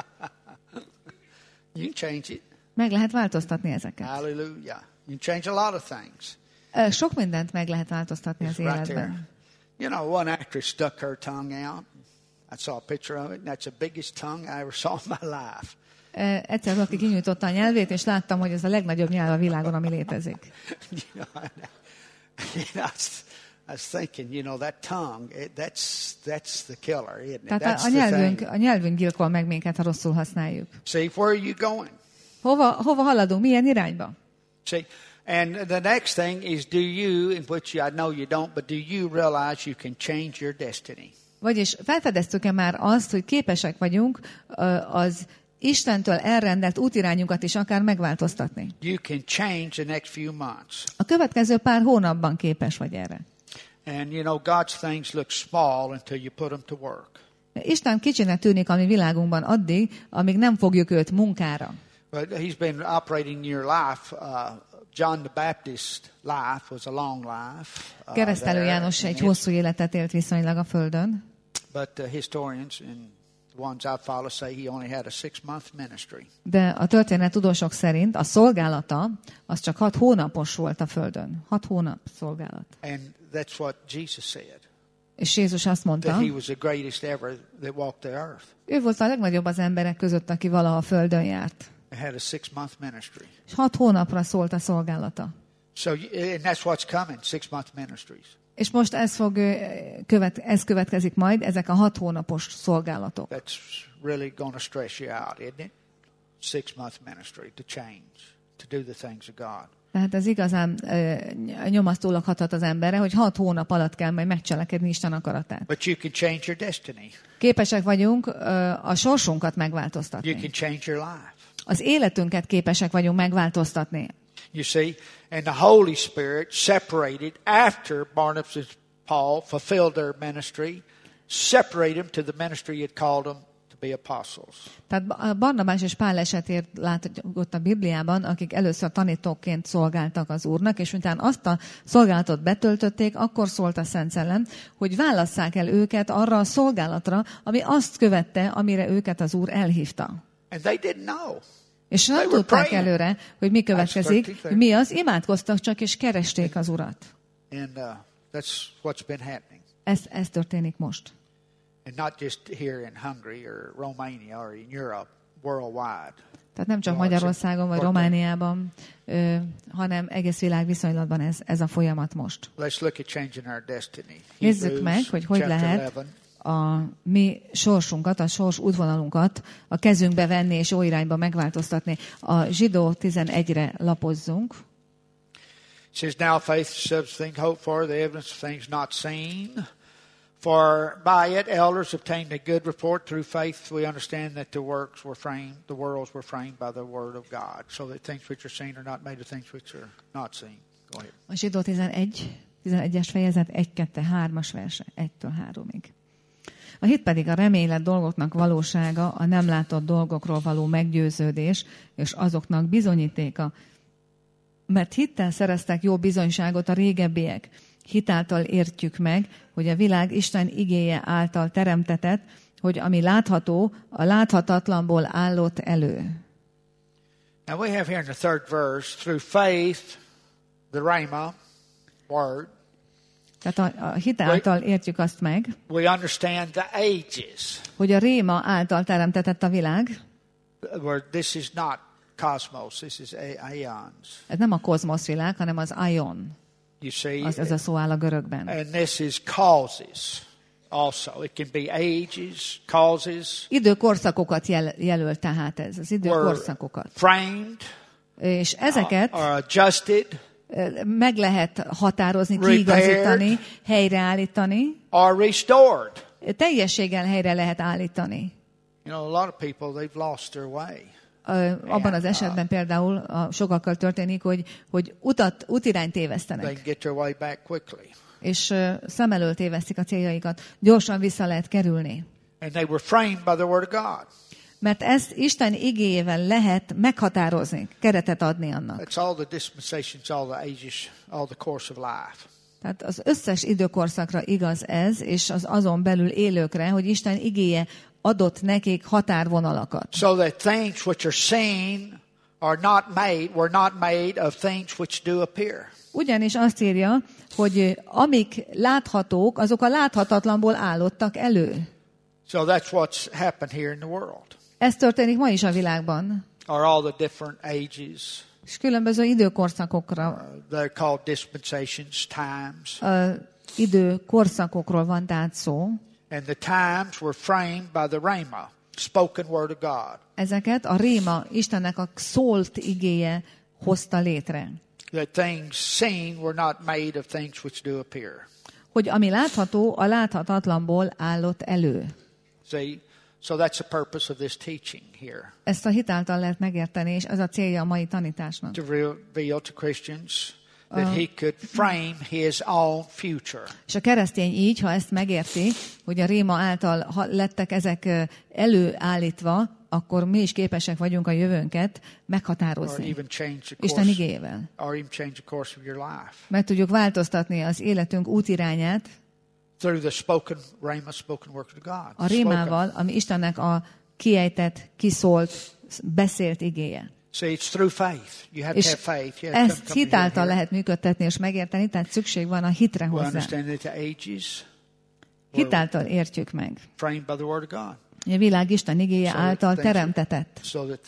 You can change it. Meg lehet változtatni ezeket. Hallelujah. You can change a lot of things. Sok mindent meg lehet változtatni It's az right életben. there. You know, one actress stuck her tongue out. I saw a picture of it, and that's the biggest tongue I ever saw in my life. Egyszer valaki kinyújtotta a nyelvét, és láttam, hogy ez a legnagyobb nyelv a világon, ami létezik. You know, I was thinking, you know, that tongue, that's the killer, isn't it? Tehát That's a the nyelvünk, thing. a nyelvünk gyilkol meg minket, ha rosszul használjuk. See, where are you going? Hova haladunk? Milyen irányba? See, and the next thing is, do you, in which I know you don't, but do you realize you can change your destiny? Vagyis felfedeztük-e már azt, hogy képesek vagyunk az Istentől elrendelt útirányunkat is akár megváltoztatni? You can change the next few months. A következő pár hónapban képes vagy erre. And, you know, God's things look small until you put them to work. Isten kicsinek tűnik a mi világunkban addig, amíg nem fogjuk őt munkára. But he's been operating in your life. John the Baptist's life was a long life. Keresztelő there. János egy hosszú életet élt viszonylag a földön, But the historians and the ones I follow say he only had a 6-month ministry. de a történet tudósok szerint a szolgálata az csak 6 hónapos volt a földön. 6 hónap szolgálat. And that's what Jesus said, És Jézus azt mondta, that he was the greatest ever that walked the earth. ő volt a legnagyobb az emberek között, aki valaha a földön járt. He had a 6-month ministry. És 6 hónapra szólt a szolgálata. So, and that's what's coming, 6-month ministries. És most ez következik majd, ezek a 6 hónapos szolgálatok. That's really going to stress you out, isn't it? 6-month ministry to change, to do the things of God. Tehát ez igazán nyomasztólag hathat az emberre, hogy 6 hónap alatt kell majd megcselekedni Isten akaratát. But you can change your destiny. Képesek vagyunk a sorsunkat You megváltoztatni. can change your life. Az életünket képesek vagyunk megváltoztatni. You see, and the Holy Spirit separated after Barnabas and Paul fulfilled their ministry, separated them to the ministry he had called them to be apostles. Tehát Barnabás és Pál esetét látott a Bibliában, akik először tanítóként szolgáltak az Úrnak, és miután azt a szolgálatot betöltötték, akkor szólt a Szent Szellem, hogy válasszák el őket arra a szolgálatra, ami azt követte, amire őket az Úr elhívta. And they didn't know. És nem They were tudták praying. előre, hogy mi következik, 13. hogy mi az, imádkoztak csak, és keresték az Urat. And that's what's been happening. Ez történik most. And not just here in Hungary or Romania or in Europe, worldwide. Tehát nem csak Jó, Magyarországon vagy akkor- Romániában, hanem egész világ viszonylatban ez a folyamat most. Let's look at changing our destiny. Nézzük Hebrews meg, hogy chapter lehet 11. a mi sorsunkat, a sors útvonalunkat a kezünkbe venni és jó irányba megváltoztatni. A Zsidó 11-re lapozzunk. It says, now faith is substance hoped for, the evidence of things not seen. For by it elders obtained a good report. Through faith we understand that the worlds were framed by the word of God. So that things which are seen are not made of things which are not seen. Go ahead. A Zsidó 11-es fejezet 1-2-3-as verse, 1-től 3-ig. A hit pedig a reménylett dolgoknak valósága, a nem látott dolgokról való meggyőződés, és azoknak bizonyítéka. Mert hittel szereztek jó bizonyságot a régebbiek. Hitáltal értjük meg, hogy a világ Isten igéje által teremtetett, hogy ami látható, a láthatatlanból állott elő. Now we have here in the 3rd verse, through faith, the Rhema word, Tehát a hit által értjük azt meg, we understand the ages, hogy a réma által teremtetett a világ, where this is not cosmos. This is aeons. Ez nem a kozmosz világ, hanem az aion. You see? Ez a szó áll a görögben. And this is causes also. It can be ages, causes. Időkorszakokat jelöl tehát ez, az időkorszakokat. Framed. És ezeket Are adjusted. Meg lehet határozni, kiigazítani, helyreállítani. Are restored. Teljességgel helyre lehet állítani. You know, a lot of people, they've lost their way. Abban az esetben például sokakkal történik, hogy útirányt tévesztenek. They can get their way back quickly. És szem elől tévesztik a céljaikat. Gyorsan vissza lehet kerülni. And they were framed by the Word of God. Mert ezt Isten igéjével lehet meghatározni, keretet adni annak. It's all the dispensations, all the ages, all the course of life. Tehát az összes időkorszakra igaz ez, és az azon belül élőkre, hogy Isten igéje adott nekik határvonalakat. So that things which are seen were not made of things which do appear. Ugyanis azt írja, hogy amik láthatók, azok a láthatatlanból állottak elő. So that's what's happened here in the world. Ez történik ma is a világban. Are all the different ages. És különböző időkorszakokra. They're called dispensations, times. Időkorszakokról van tehát szó. And the times were framed by the Rhema, spoken word of God. Ezeket a réma, Istennek a szólt igéje hozta létre. That things seen were not made of things which do appear. Hogy ami látható, a láthatatlanból állott elő. See, so that's the purpose of this teaching here. Ezt a hit által lehet megérteni, és ez a célja a mai tanításnak. To reveal to Christians that he could frame his own future. És a keresztény így, ha ezt megérti, hogy a réma által lettek ezek előállítva, akkor mi is képesek vagyunk a jövőnket meghatározni. Isten igéjével. Meg tudjuk változtatni az életünk útirányát a rémával, ami Istennek a kiejtett, kiszólt, beszélt igéje. És ezt hit által lehet működtetni és megérteni, tehát szükség van a hitre hozzá. Hit által értjük meg. A világ Isten igéje által teremtetett.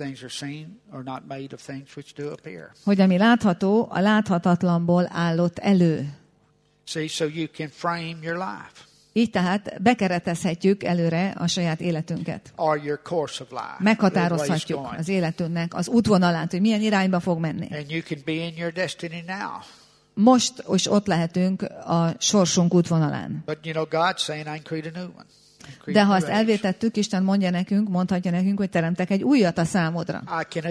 Hogy ami látható, a láthatatlanból állott elő. Így tehát bekeretezhetjük előre a saját életünket. Meghatározhatjuk az életünknek az útvonalát, hogy milyen irányba fog menni. Most is ott lehetünk a sorsunk útvonalán. De ha azt elvétettük, Isten mondhatja nekünk, hogy teremtek egy újat a számodra.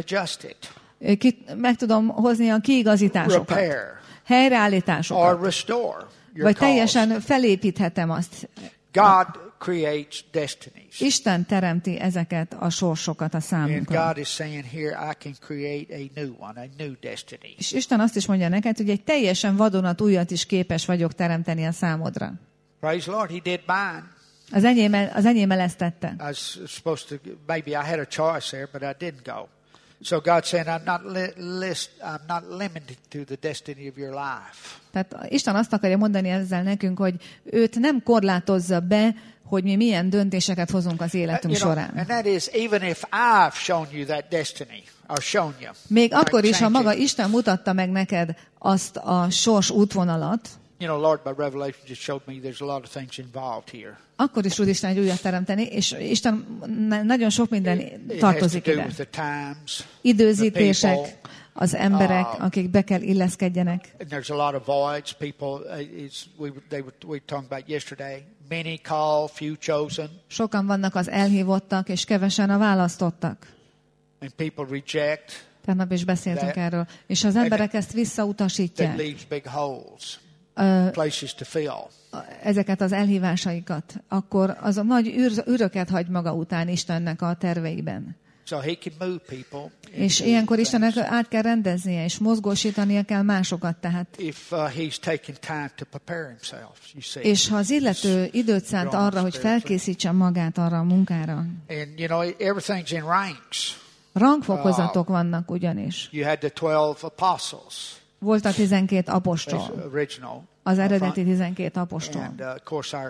Meg tudom hozni a kiigazításokat, helyreállításokat, vagy teljesen felépíthetem azt. God creates destinies. Isten teremti ezeket a sorsokat a számunkra. And God is saying here, I can create a new one, a new destiny. És Isten azt is mondja neked, hogy egy teljesen vadonatújat is képes vagyok teremteni a számodra. Praise the Lord, He did mine. Az enyémmel ezt tette. I was supposed to, maybe I had a choice there, but I didn't go. So God said, I'm not limited to the destiny of your life. Tehát Isten azt akarja mondani ezzel nekünk, hogy őt nem korlátozza be, hogy mi milyen döntéseket hozunk az életünk során. And that is even if I've shown you that destiny, or shown you. Még akkor is, ha maga Isten mutatta meg neked azt a sors útvonalat, You know, Lord, by revelation just showed me there's a lot of things involved here. Akkor is tud Isten egy újat teremteni, és Isten nagyon sok minden tartozik ide. Időzítések, az emberek, akik be kell illeszkedjenek. And there's a lot of voids. People, we talked about yesterday. Many call, few chosen. Sokan vannak az elhívottak, és kevesen a választottak. And people reject. Tegnap is beszéltünk erről. És az emberek ezt visszautasítják. That leaves big holes. Places to fill. Ezeket az elhívásaikat, akkor az a nagy üröket hagy maga után Istennek a terveiben. So he can move people. És ilyenkor Istennek át kell rendeznie, és mozgósítania kell másokat. Tehát. If he's taken time to prepare himself, you see. És ha az illető időt szánt arra, hogy felkészítse magát arra a munkára. And you know, everything's in ranks. Rangfokozatok vannak ugyanis. You had the 12 apostles. Volt a 12 apostol. Az eredeti 12 apostol. And of course our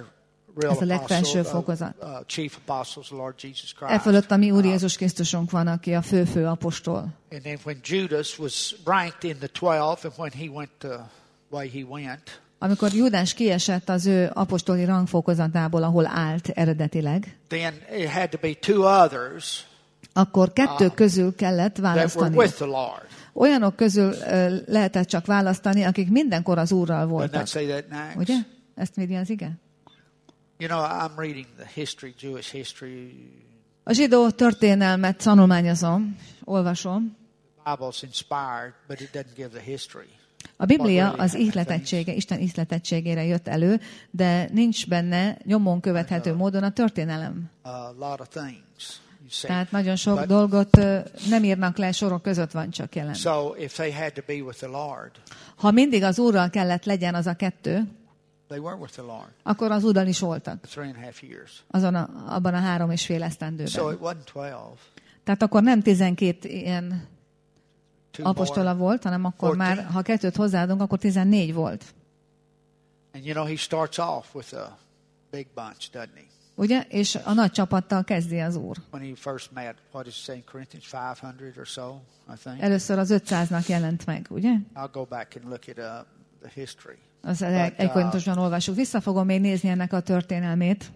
real Ez a legfelső apostle, fokozat. chief apostles, the Lord Jesus E Christ. fölött a mi Úr Jézus Krisztusunk van, aki a fő apostol. And then when Judas was ranked in the 12, and when he went the way he went, Amikor Júdás kiesett az ő apostoli rangfokozatából, ahol állt eredetileg, then it had to be two others akkor kettő közül kellett that were választani. with the Lord. Olyanok közül lehetett csak választani, akik mindenkor az Úrral Doesn't voltak. that say that next? Ugye? Ezt védi az ige? You know, I'm reading the history, Jewish history. A zsidó történelmet tanulmányozom, olvasom. The Bible's inspired, but it doesn't give the history. A Biblia az ihletettsége, Isten ihletettségére jött elő, de nincs benne nyomon követhető módon a történelem. A lot of things. You see. Tehát nagyon sok dolgot nem írnak le, sorok között van csak jelen. So if they had to be with the Lord, Ha mindig az Úrral kellett legyen az a kettő, they were with the Lord akkor az Úrral is voltak. 3.5 years. Abban a 3,5 So esztendőben. it wasn't 12. Tehát akkor nem 12 ilyen Two apostola more. volt, hanem akkor 14. már, ha kettőt hozzáadunk, akkor 14 volt. And you know, he starts off with a big bunch, doesn't he? Ugye? És a nagy csapattal kezdi az Úr. When he first met, what is it say in Corinthians, 500 or so, I think. Először az 500-nak jelent meg, ugye? I'll go back and look it up, the history. Az But, egy Korintusban olvasjuk. Vissza fogom még nézni ennek a történelmét.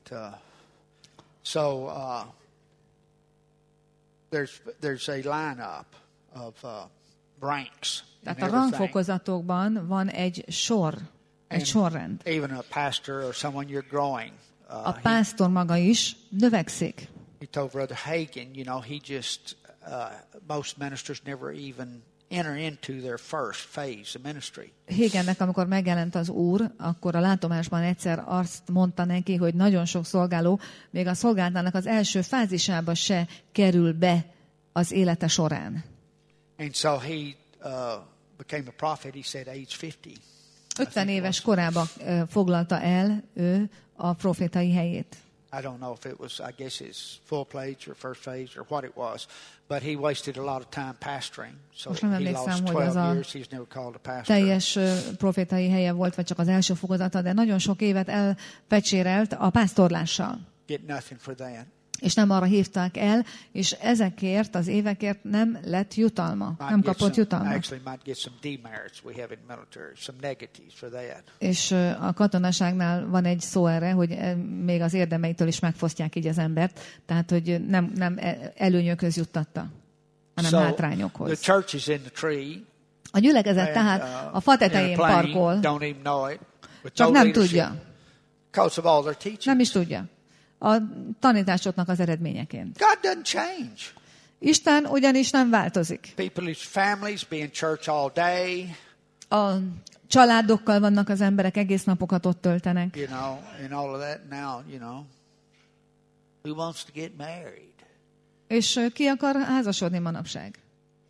There's a lineup of ranks. Tehát a rangfokozatokban van egy sor, egy sorrend. Even a pastor or someone you're growing. A pásztor maga is növekszik. He told Brother Hagin, you know, he just, most ministers never even enter into their first phase of ministry. Hagennek, amikor megjelent az Úr, akkor a látomásban egyszer azt mondta neki, hogy nagyon sok szolgáló még a szolgálatának az első fázisába se kerül be az élete során. And so he became a prophet, he said, age 50. 50 éves korában foglalta el ő a profétai helyét. I don't know if it was, I guess his full page or first phase or what it was, but he wasted a lot of time pastoring. So Most nem he emlékszem, lost hogy 12 az a years, he's never called a pastor. teljes profétai helye volt, vagy csak az első fokozata, de nagyon sok évet elpecsérelt a pásztorlással. Get nothing for that. És nem arra hívták el, és ezekért az évekért nem lett jutalma, nem kapott jutalmat. Actually might get some demerits we have in military, some negatives for that. És a katonaságnál van egy szó erre, hogy még az érdemeitől is megfosztják így az embert, tehát hogy nem előnyökhöz juttatta, hanem hátrányokhoz. The church is in the tree. A gyülekezet tehát a fa tetején parkol, don't even know it, csak nem tudja. Because of all their teaching. Nem is tudja. A tanításoknak az eredményeként. God doesn't change. Isten ugyanis nem változik. People's families be in church all day. A családokkal vannak az emberek, egész napokat ott töltenek. You know, and all of that now, you know. Who wants to get married? És ki akar házasodni manapság?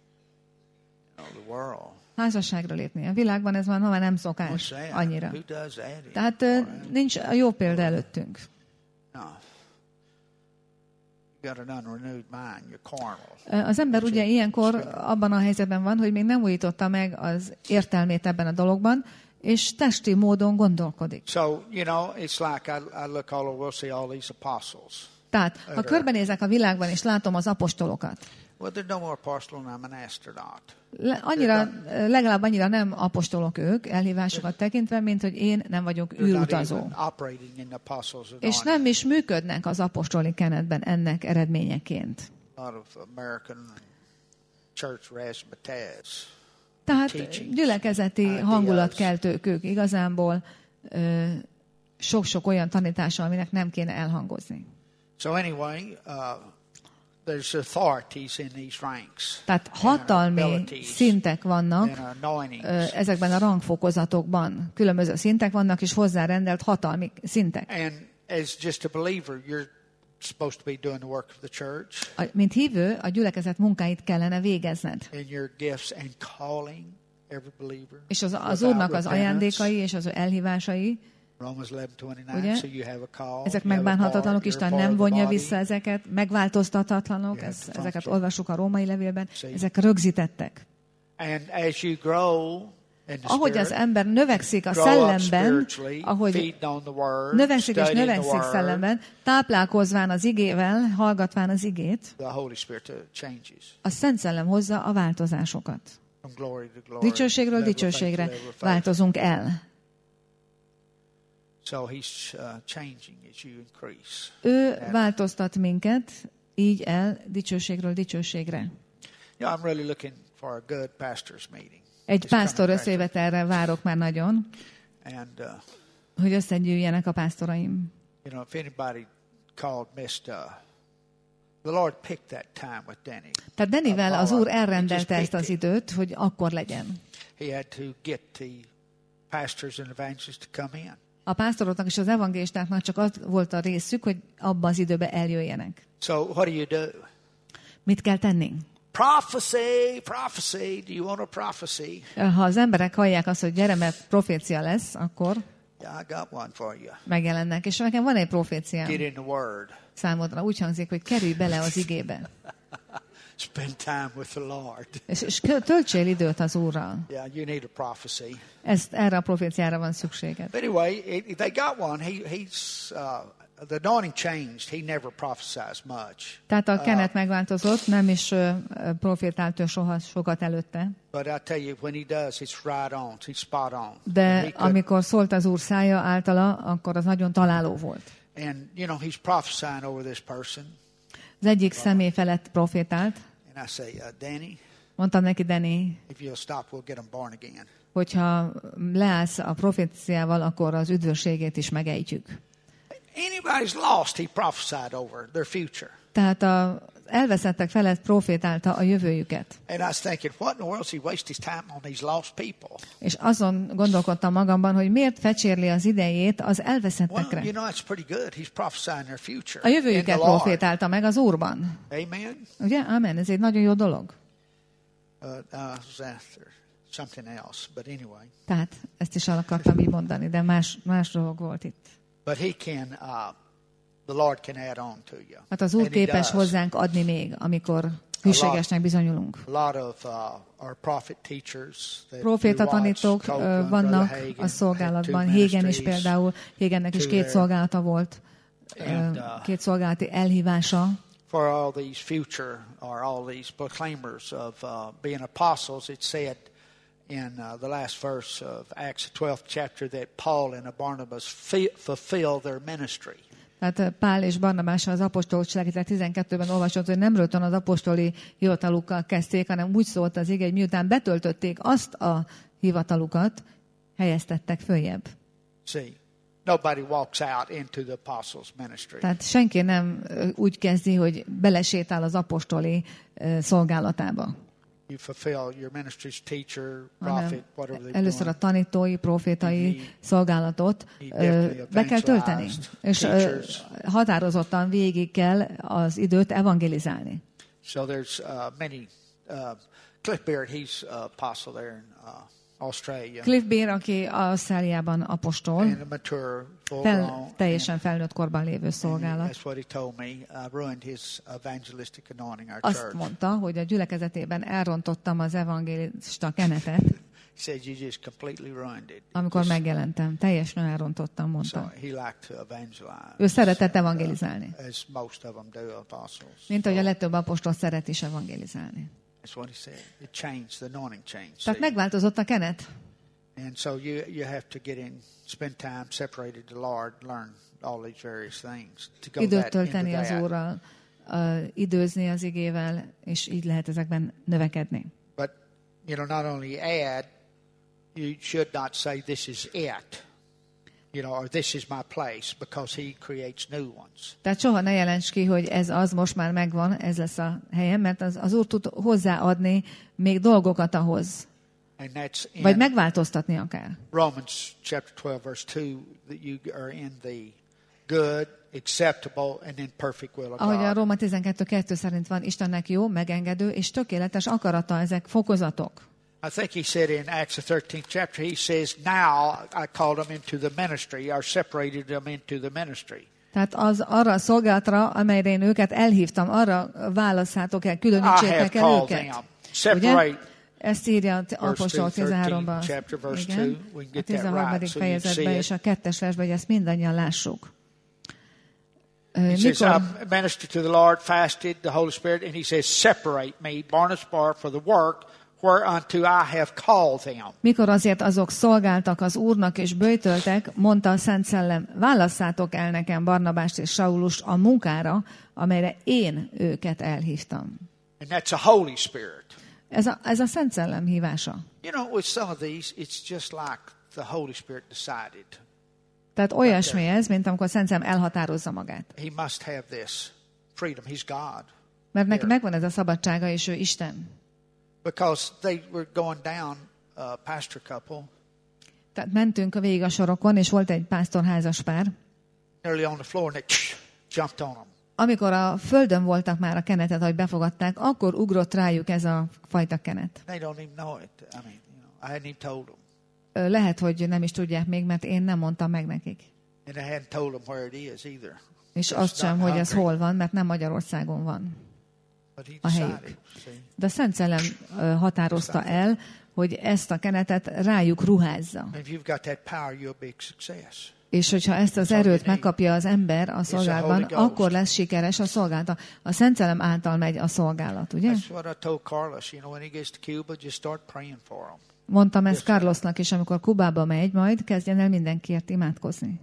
You know, the world. Házasságra lépni. A világban ez már nem szokás annyira. Who does that? Tehát nincs a jó példa előttünk. No. You got an unrenewed mind. You're carnal. Az ember ugye ilyenkor abban a helyzetben van, hogy még nem újította meg az értelmét ebben a dologban, és testi módon gondolkodik. So, you know, it's like I look all over, we'll see all these apostles. Tehát, ha körbenézek a világban, és látom az apostolokat, Well, they're no more apostle than I'm an astronaut. Legalább annyira nem apostolok ők, elhívásokat tekintve, mint hogy én nem vagyok They're not űrutazó. even operating in the apostles' És anointing. nem is működnek az apostoli kenetben ennek eredményeként. A lot of American church razzmatazz. Tehát gyülekezeti hangulatkeltők ők igazából, sok-sok olyan tanítással, aminek nem kéne elhangozni. So anyway, there's authorities in these ranks. Tehát hatalmi szintek vannak And anointings. ezekben a rangfokozatokban. Különböző szintek vannak, és hozzárendelt hatalmi szintek. And as just a believer, you're supposed to be doing the work of the church. Mint hívő, a gyülekezet munkáit kellene végezned. In your gifts and calling, every believer. És az without Úrnak az repentance. ajándékai és az ő elhívásai, Romans 11:29. ugye? So you have a call. Ezek you have a megbánhatatlanok, part, Isten you're a nem part of the vonja body. vissza ezeket, megváltoztathatlanok, You have to ezeket function. olvassuk a római levélben, See? ezek rögzítettek. And as you grow ahogy az spirit, ember növekszik a grow up szellemben, spiritually, ahogy feeding on the word, növekszik és studying the növekszik word, szellemben, táplálkozván az igével, hallgatván az igét, the Holy Spirit changes a Szent Szellem hozza a változásokat. from glory to glory. Dicsőségről level of faith to dicsőségre level of faith. változunk el. So he's changing as you increase. Ő változtat minket, így el dicsőségről dicsőségre. Yeah, I'm really looking for a good pastors meeting. Egy It's pásztor coming back. összejövetelre várok már nagyon, And hogy összegyűjjenek a pásztoraim. you know, if anybody missed, the Lord picked that time with Danny. Tehát Danivel az Úr elrendelte He just ezt az picked it. időt, hogy akkor legyen. He had to get the pastors and evangelists to come in. A pásztoroknak és az evangélistáknak csak az volt a részük, hogy abban az időben eljöjjenek. So what do you do? Mit kell tenni? Prophecy, prophecy. Do you want a prophecy? Ha az emberek hallják azt, hogy gyere, mert profécia lesz, akkor Yeah, I got one for you. megjelennek. És nekem van egy proféciám Get in the Word. számodra. Úgy hangzik, hogy kerülj bele az igébe. Spend time with the Lord. És töltsél időt az Úrral. Yeah, you need a prophecy. Erre a proféciára van szükséged. But anyway, they got one. The anointing changed. He never prophesies much. Tehát a kenet megváltozott, nem is profétált ő soha sokat előtte. But I tell you, when he does, it's right on. It's spot on. De amikor szólt az Úr szája általa, akkor az nagyon találó volt. And, you know, he's prophesying over this person. Az egyik személy felett profétált. And I say, Danny, Mondtam neki, Danny, if you'll stop, we'll get them born again. hogyha leállsz a proféciával, akkor az üdvösségét is megejtjük. Anybody's lost, he prophesied over their future. Tehát az elveszettek felett profétálta a jövőjüket. And I was thinking, what in the world does he waste his time on these lost people? És azon gondolkodtam magamban, hogy miért fecsérli az idejét az Well, elveszettekre. you know, it's pretty good. He's prophesying their future. A in the jövőjüket Lord. profétálta meg az Úrban. Amen? Ugye? Amen. Ez egy nagyon jó dolog. Was after something else, but anyway. Tehát ezt is el akartam így mondani, de más dolog volt itt. But he can, the Lord can add on to you. Hát az Úr And he képes does. hozzánk adni még, amikor hűségesnek bizonyulunk. A lot of our prophet teachers that Proféta we watch, tanítók Copeland, vannak Brother Hagin, a szolgálatban. had two Hagen is ministries. például, Hagennek is 2 there. szolgálata volt, And, 2 szolgálati elhívása. for all these future or all these proclaimers of being apostles, it said in the last verse of Acts 12th chapter that Paul and Barnabas fulfill their ministry. Tehát Pál és Barnabás az apostolok cselekedet 12-ben olvasott, hogy nem rögtön az apostoli hivatalukkal kezdték, hanem úgy szólt az ige, hogy miután betöltötték azt a hivatalukat, helyeztettek följebb. See, nobody walks out into the apostles' ministry. Tehát senki nem úgy kezdi, hogy belesétál az apostoli szolgálatába. You fulfill your ministry's teacher, Hanem prophet, whatever they're először a doing. tanítói, profétai szolgálatot be kell tölteni, és határozottan végig kell az időt evangelizálni. So there's many. Cliff Beard, he's apostle there in Australia. Cliff Beard, aki Ausztráliában apostol, And a mature, full-grown. teljesen felnőtt korban lévő szolgálat. That's what he told me. I ruined his evangelistic anointing our Azt church. mondta, hogy a gyülekezetében elrontottam az evangélista kenetet, He said you just completely ruined it. amikor megjelentem. Teljesen elrontottam, So mondta. he liked to evangelize. Ő szeretett evangelizálni, As most of them do, apostles. mint ahogy a legtöbb apostol szeret is evangelizálni. That's what he said. It changed, the anointing changed. Tehát See? megváltozott a kenet. And so you have to get in, spend time separated to the Lord, learn all these various things. To go Időt that, into tölteni az that. Úrral, időzni az igével, és így lehet ezekben növekedni. But, you know, not only add, you should not say this is it, you know, or this is my place, because he creates new ones. Tehát soha ne jelents ki, hogy ez az, most már megvan, ez lesz a helyem, mert az Úr tud hozzáadni még dolgokat ahhoz, And that's vagy in megváltoztatni akár. Romans chapter 12, verse 2, that you are in the good, acceptable, and then perfect will of Ahogy a God. Róma 12.2 szerint van, Istennek jó, megengedő és tökéletes akarata, ezek fokozatok. I think he said in Acts the 13th chapter, he says, now I called them into the ministry, or separated them into the ministry. Tehát arra a szolgálatra, amelyre én őket elhívtam, arra válasszátok el, I have különítsétek el called őket. them. Separate Ezt írja Apostol 13-ban. chapter, verse Igen, 2. We can a get that 13. right so you can see fejezetben és it. a 2-es versben, hogy ezt mindannyian lássuk. He says, Mikor, I ministered to the Lord, fasted, the Holy Spirit, and he says, separate me, Barnabas, for the work whereunto I have called them. mikor azért azok szolgáltak az Úrnak és böjtöltek, mondta a Szent Szellem, válasszátok el nekem Barnabást és Saulust a munkára, amelyre én őket elhívtam. And that's a Holy Spirit. Ez a Szent Szellem hívása. You know, with some of these, it's just like the Holy Spirit decided. Tehát olyasmi ez, mint amikor a Szent Szellem elhatározza magát. He must have this freedom. He's God. Mert neki megvan ez a szabadsága, és ő Isten. Because they were going down, pastor couple, Tehát mentünk végig a sorokon, és volt egy pásztorházas pár. nearly on the floor, and they jumped on them. Amikor a földön voltak már a kenetet, ahogy befogadták, akkor ugrott rájuk ez a fajta kenet. They don't even know it. I mean, I hadn't even told them. Lehet, hogy nem is tudják még, mert én nem mondtam meg nekik. And I hadn't told them where it is either. És It's azt sem, not hogy ez hungry. hol van, mert nem Magyarországon van But he a helyük. decided, see. De a Szent Szellem határozta el, hogy ezt a kenetet rájuk ruházza. And if you've got that power, you'll be a success. És hogyha ezt az erőt megkapja az ember a szolgálatban, akkor lesz sikeres a szolgálata. A Szent Szellem által megy a szolgálat, ugye? That's what I told Carlos. You know, when he gets to Cuba, just start praying for him. Mondtam ezt Carlosnak is, amikor Kubába megy, majd kezdjen el mindenkiért imádkozni.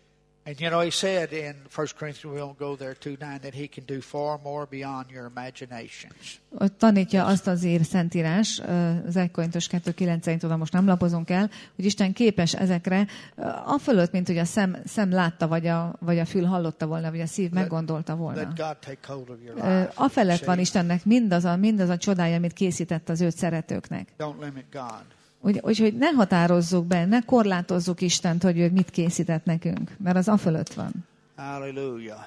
And you know, he said in 1 Corinthians, we won't go there tonight, that he can do far more beyond your imaginations. Ott tanítja azt az Szentírás, az 1 Korintus 2:9-én, tudom, most nem lapozunk el, hogy Isten képes ezekre, a fölött, mint hogy a szem látta, vagy a fül hallotta volna, vagy a szív meggondolta volna. Let God take hold of your life. Afelett van Istennek mindaz a csodája, amit készített az őt szeretőknek. Don't limit God. Úgyhogy ne határozzuk be, ne korlátozzuk Istent, hogy ő mit készített nekünk, mert az afölött van. Hallelujah.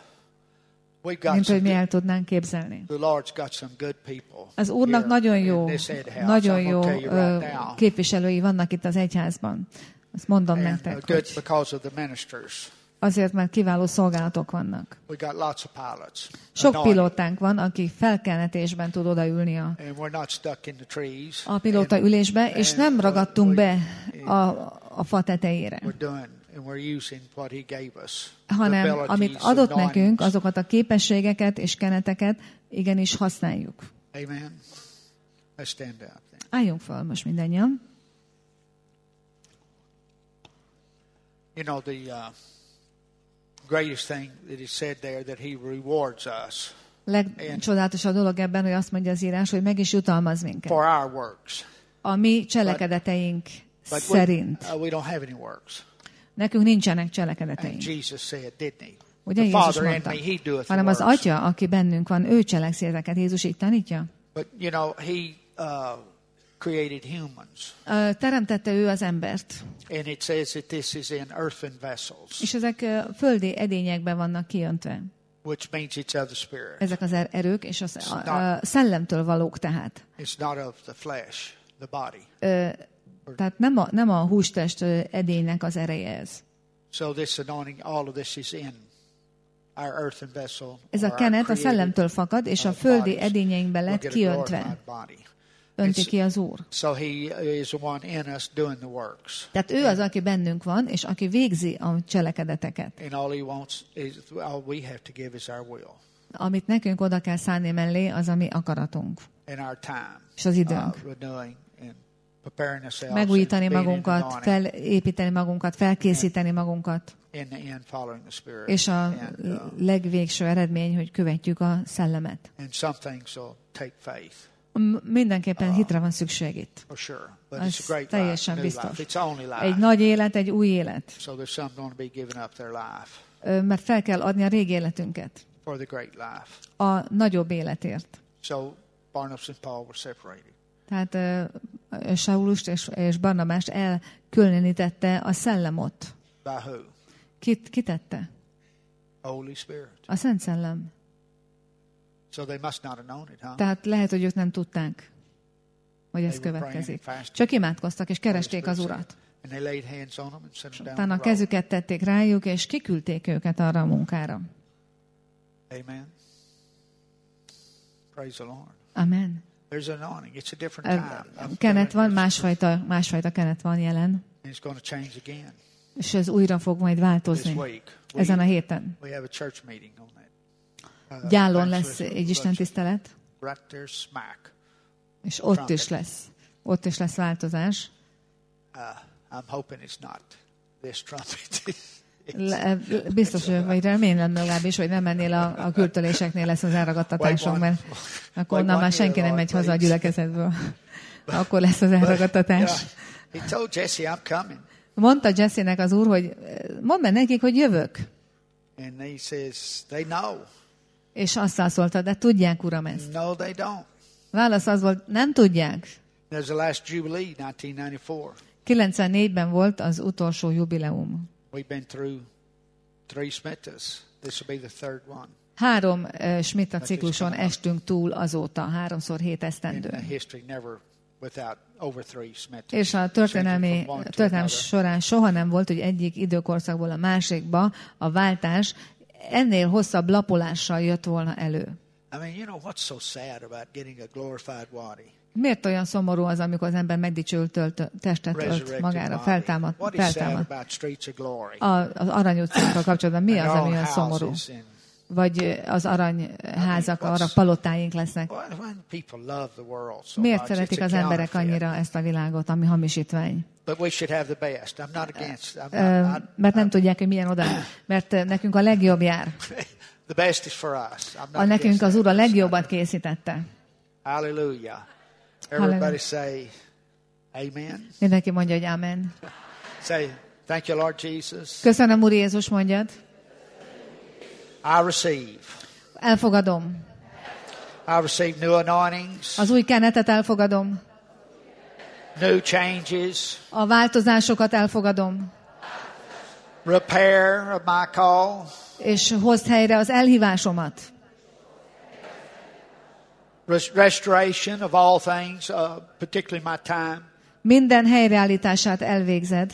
We got Mint hogy some mi good, el tudnánk képzelni. the Lord's got some good people. Az Úrnak here nagyon in jó, this head house. nagyon I'm jó gonna tell you right now. képviselői vannak itt az egyházban. Azt mondom And nektek, good hogy because of the ministers. azért, mert kiváló szolgálatok vannak. We got lots of pilots. Sok anointed, pilótánk van, aki felkelnetésben tud odaülni And we're not stuck in the trees. a pilóta ülésbe, és nem ragadtunk be a fa tetejére, We're doing, and we're using what he gave us. hanem The amit abilities, adott anointings. nekünk, azokat a képességeket és keneteket igenis használjuk. Amen. Let's stand up then. Álljunk fel most mindannyian. You know, the greatest thing that is said there, that he rewards us Legcsodálatosabb dolog ebben, hogy azt mondja az írás, hogy meg is jutalmaz minket. for our works. A mi cselekedeteink But szerint. we don't have any works. Nekünk nincsenek And cselekedeteink. Jesus said, didn't he? Ugye The Jézus Father in mondta. me, he doeth the Hanem az works. Atya, aki bennünk van, ő cselekszi ezeket. Jézus így tanítja. But, you know, he created humans. Teremtette ő az embert. And it says that this is in earthen vessels, És ezek földi edényekben vannak kiöntve. which means it's of the Spirit. Ezek az erők, és a szellemtől valók tehát. It's not of the flesh, the body. Tehát nem a hústest edénynek az ereje ez. So this anointing, all of this is in our earthen vessel. Ez a or our kenet a created, szellemtől fakad, és a földi edényeinkben we'll lett get a kiöntve. glorified body. Önti ki az Úr. So he is the one in us doing the works. Tehát ő az, aki bennünk van, és aki végzi a cselekedeteket. And all he wants is, all we have to give is our will Amit nekünk oda kell szánni mellé, az a mi akaratunk. and our time. És az időnk. Renewing and preparing ourselves. Megújítani and being in magunkat, anointing. felépíteni magunkat, felkészíteni magunkat. In the end, following the Spirit. És a and, legvégső eredmény, hogy követjük a szellemet. and some things will take faith, Mindenképpen hitre van szükség itt. for sure. But Az it's a great teljesen life, new biztos. life. It's only life. Egy nagy élet, egy új élet. So there's some going to be giving up their life Mert fel kell adni a régi életünket. for the great life. A nagyobb életért. So Barnabas and Paul were separated. Tehát Saulust és Barnabást elkülönítette a szellem ott. By who? Ki tette? Holy Spirit. A Szent Szellem. So they must not have known it, huh? Tehát lehet, hogy ők nem tudták, hogy ez They were következik. praying and fasting. Csak imádkoztak, és keresték az Urat. And they laid hands on them and sent them down Utána a the road. kezüket tették rájuk, és kiküldték őket arra a munkára. Amen. Praise the Lord. Amen. There's an anointing. It's a different time. Kenet van, másfajta kenet van jelen. And it's going to change again. És ez újra fog majd This változni week. ezen a héten. We have a church meeting on that. Gyálon lesz egy istentisztelet, Right there, smack. és ott is lesz változás. I'm hoping it's not this trumpet. Biztos vagyok, vagy remélem legalábbis, hogy nem ennél a kürtöléseknél lesz az elragadtatásunk, mert akkor onnan már senki nem megy haza a gyülekezetből. Akkor lesz az elragadtatás. He told Jesse, I'm coming. Mondta Jesse-nek az úr, hogy mondd meg nekik, hogy jövök. And he says, they know. És azt válaszolta, de tudják, uram, ezt. No, they don't. Válasz az volt, nem tudják. There's the last Jubilee, 1994. 94-ben volt az utolsó jubileum. We've been through 3 Smithas. This will be the third one. 3 Schmitta cikluson estünk túl azóta, 3x7 In esztendő. history, never without over 3 Smithas. És a történelem során soha nem volt, hogy egyik időkorszakból a másikba a váltás ennél hosszabb lapolással jött volna elő. I mean, you know what's so sad about getting a glorified body? Miért olyan szomorú az, amikor az ember megdicsült testet ölt magára, feltámad? What is sad about streets of glory? Az aranyutcákkal kapcsolatban mi az, ami olyan szomorú? Vagy az aranyházak, arra palotáink lesznek. When people love the world so Miért much, szeretik it's a az emberek counterfeit. annyira ezt a világot, ami hamisítvány? But we should have the best. I'm not against. Mert nem tudják, hogy milyen oda. Mert nekünk a legjobb jár. The best is for us. I'm not Nekünk against az Úr a that. legjobbat készítette. Hallelujah. Everybody say amen. Mindenki mondja, hogy amen. Say, thank you, Lord Jesus. Köszönöm, Úr Jézus, mondjad. I receive. Elfogadom. I receive new anointings, Az új kenetet elfogadom. new changes, A változásokat elfogadom. repair of my call, És hozd helyre az elhívásomat. restoration of all things, particularly my time, Minden helyreállítását elvégzed.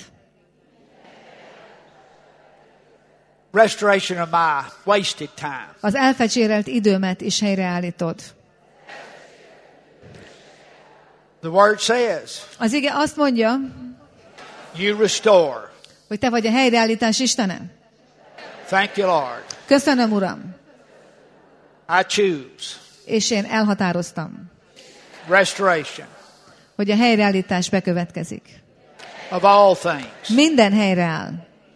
restoration of my wasted time. Az elfecsérelt időmet is helyreállítod. The word says, Az ige azt mondja, you restore. hogy te vagy a helyreállítás Istene. Thank you, Lord. Köszönöm, Uram. I choose És én elhatároztam, restoration hogy a helyreállítás bekövetkezik. of all things. Minden helyreáll.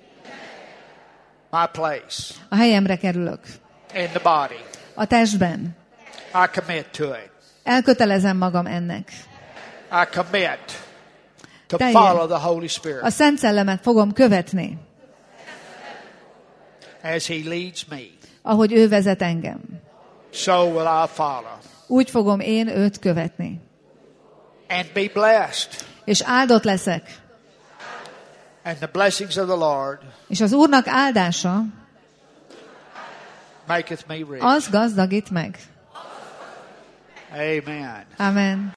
My place A helyemre kerülök. in the body. A testben. I commit to it. Elkötelezem magam ennek. I commit to Teljes. follow the Holy Spirit A Szent Szellemet fogom követni, as He leads me. ahogy ő vezet engem. So will I follow. Úgy fogom én őt követni. And be blessed. És áldott leszek. And the blessings of the Lord És az Úrnak áldása maketh me rich. az gazdagít meg. Amen. Amen.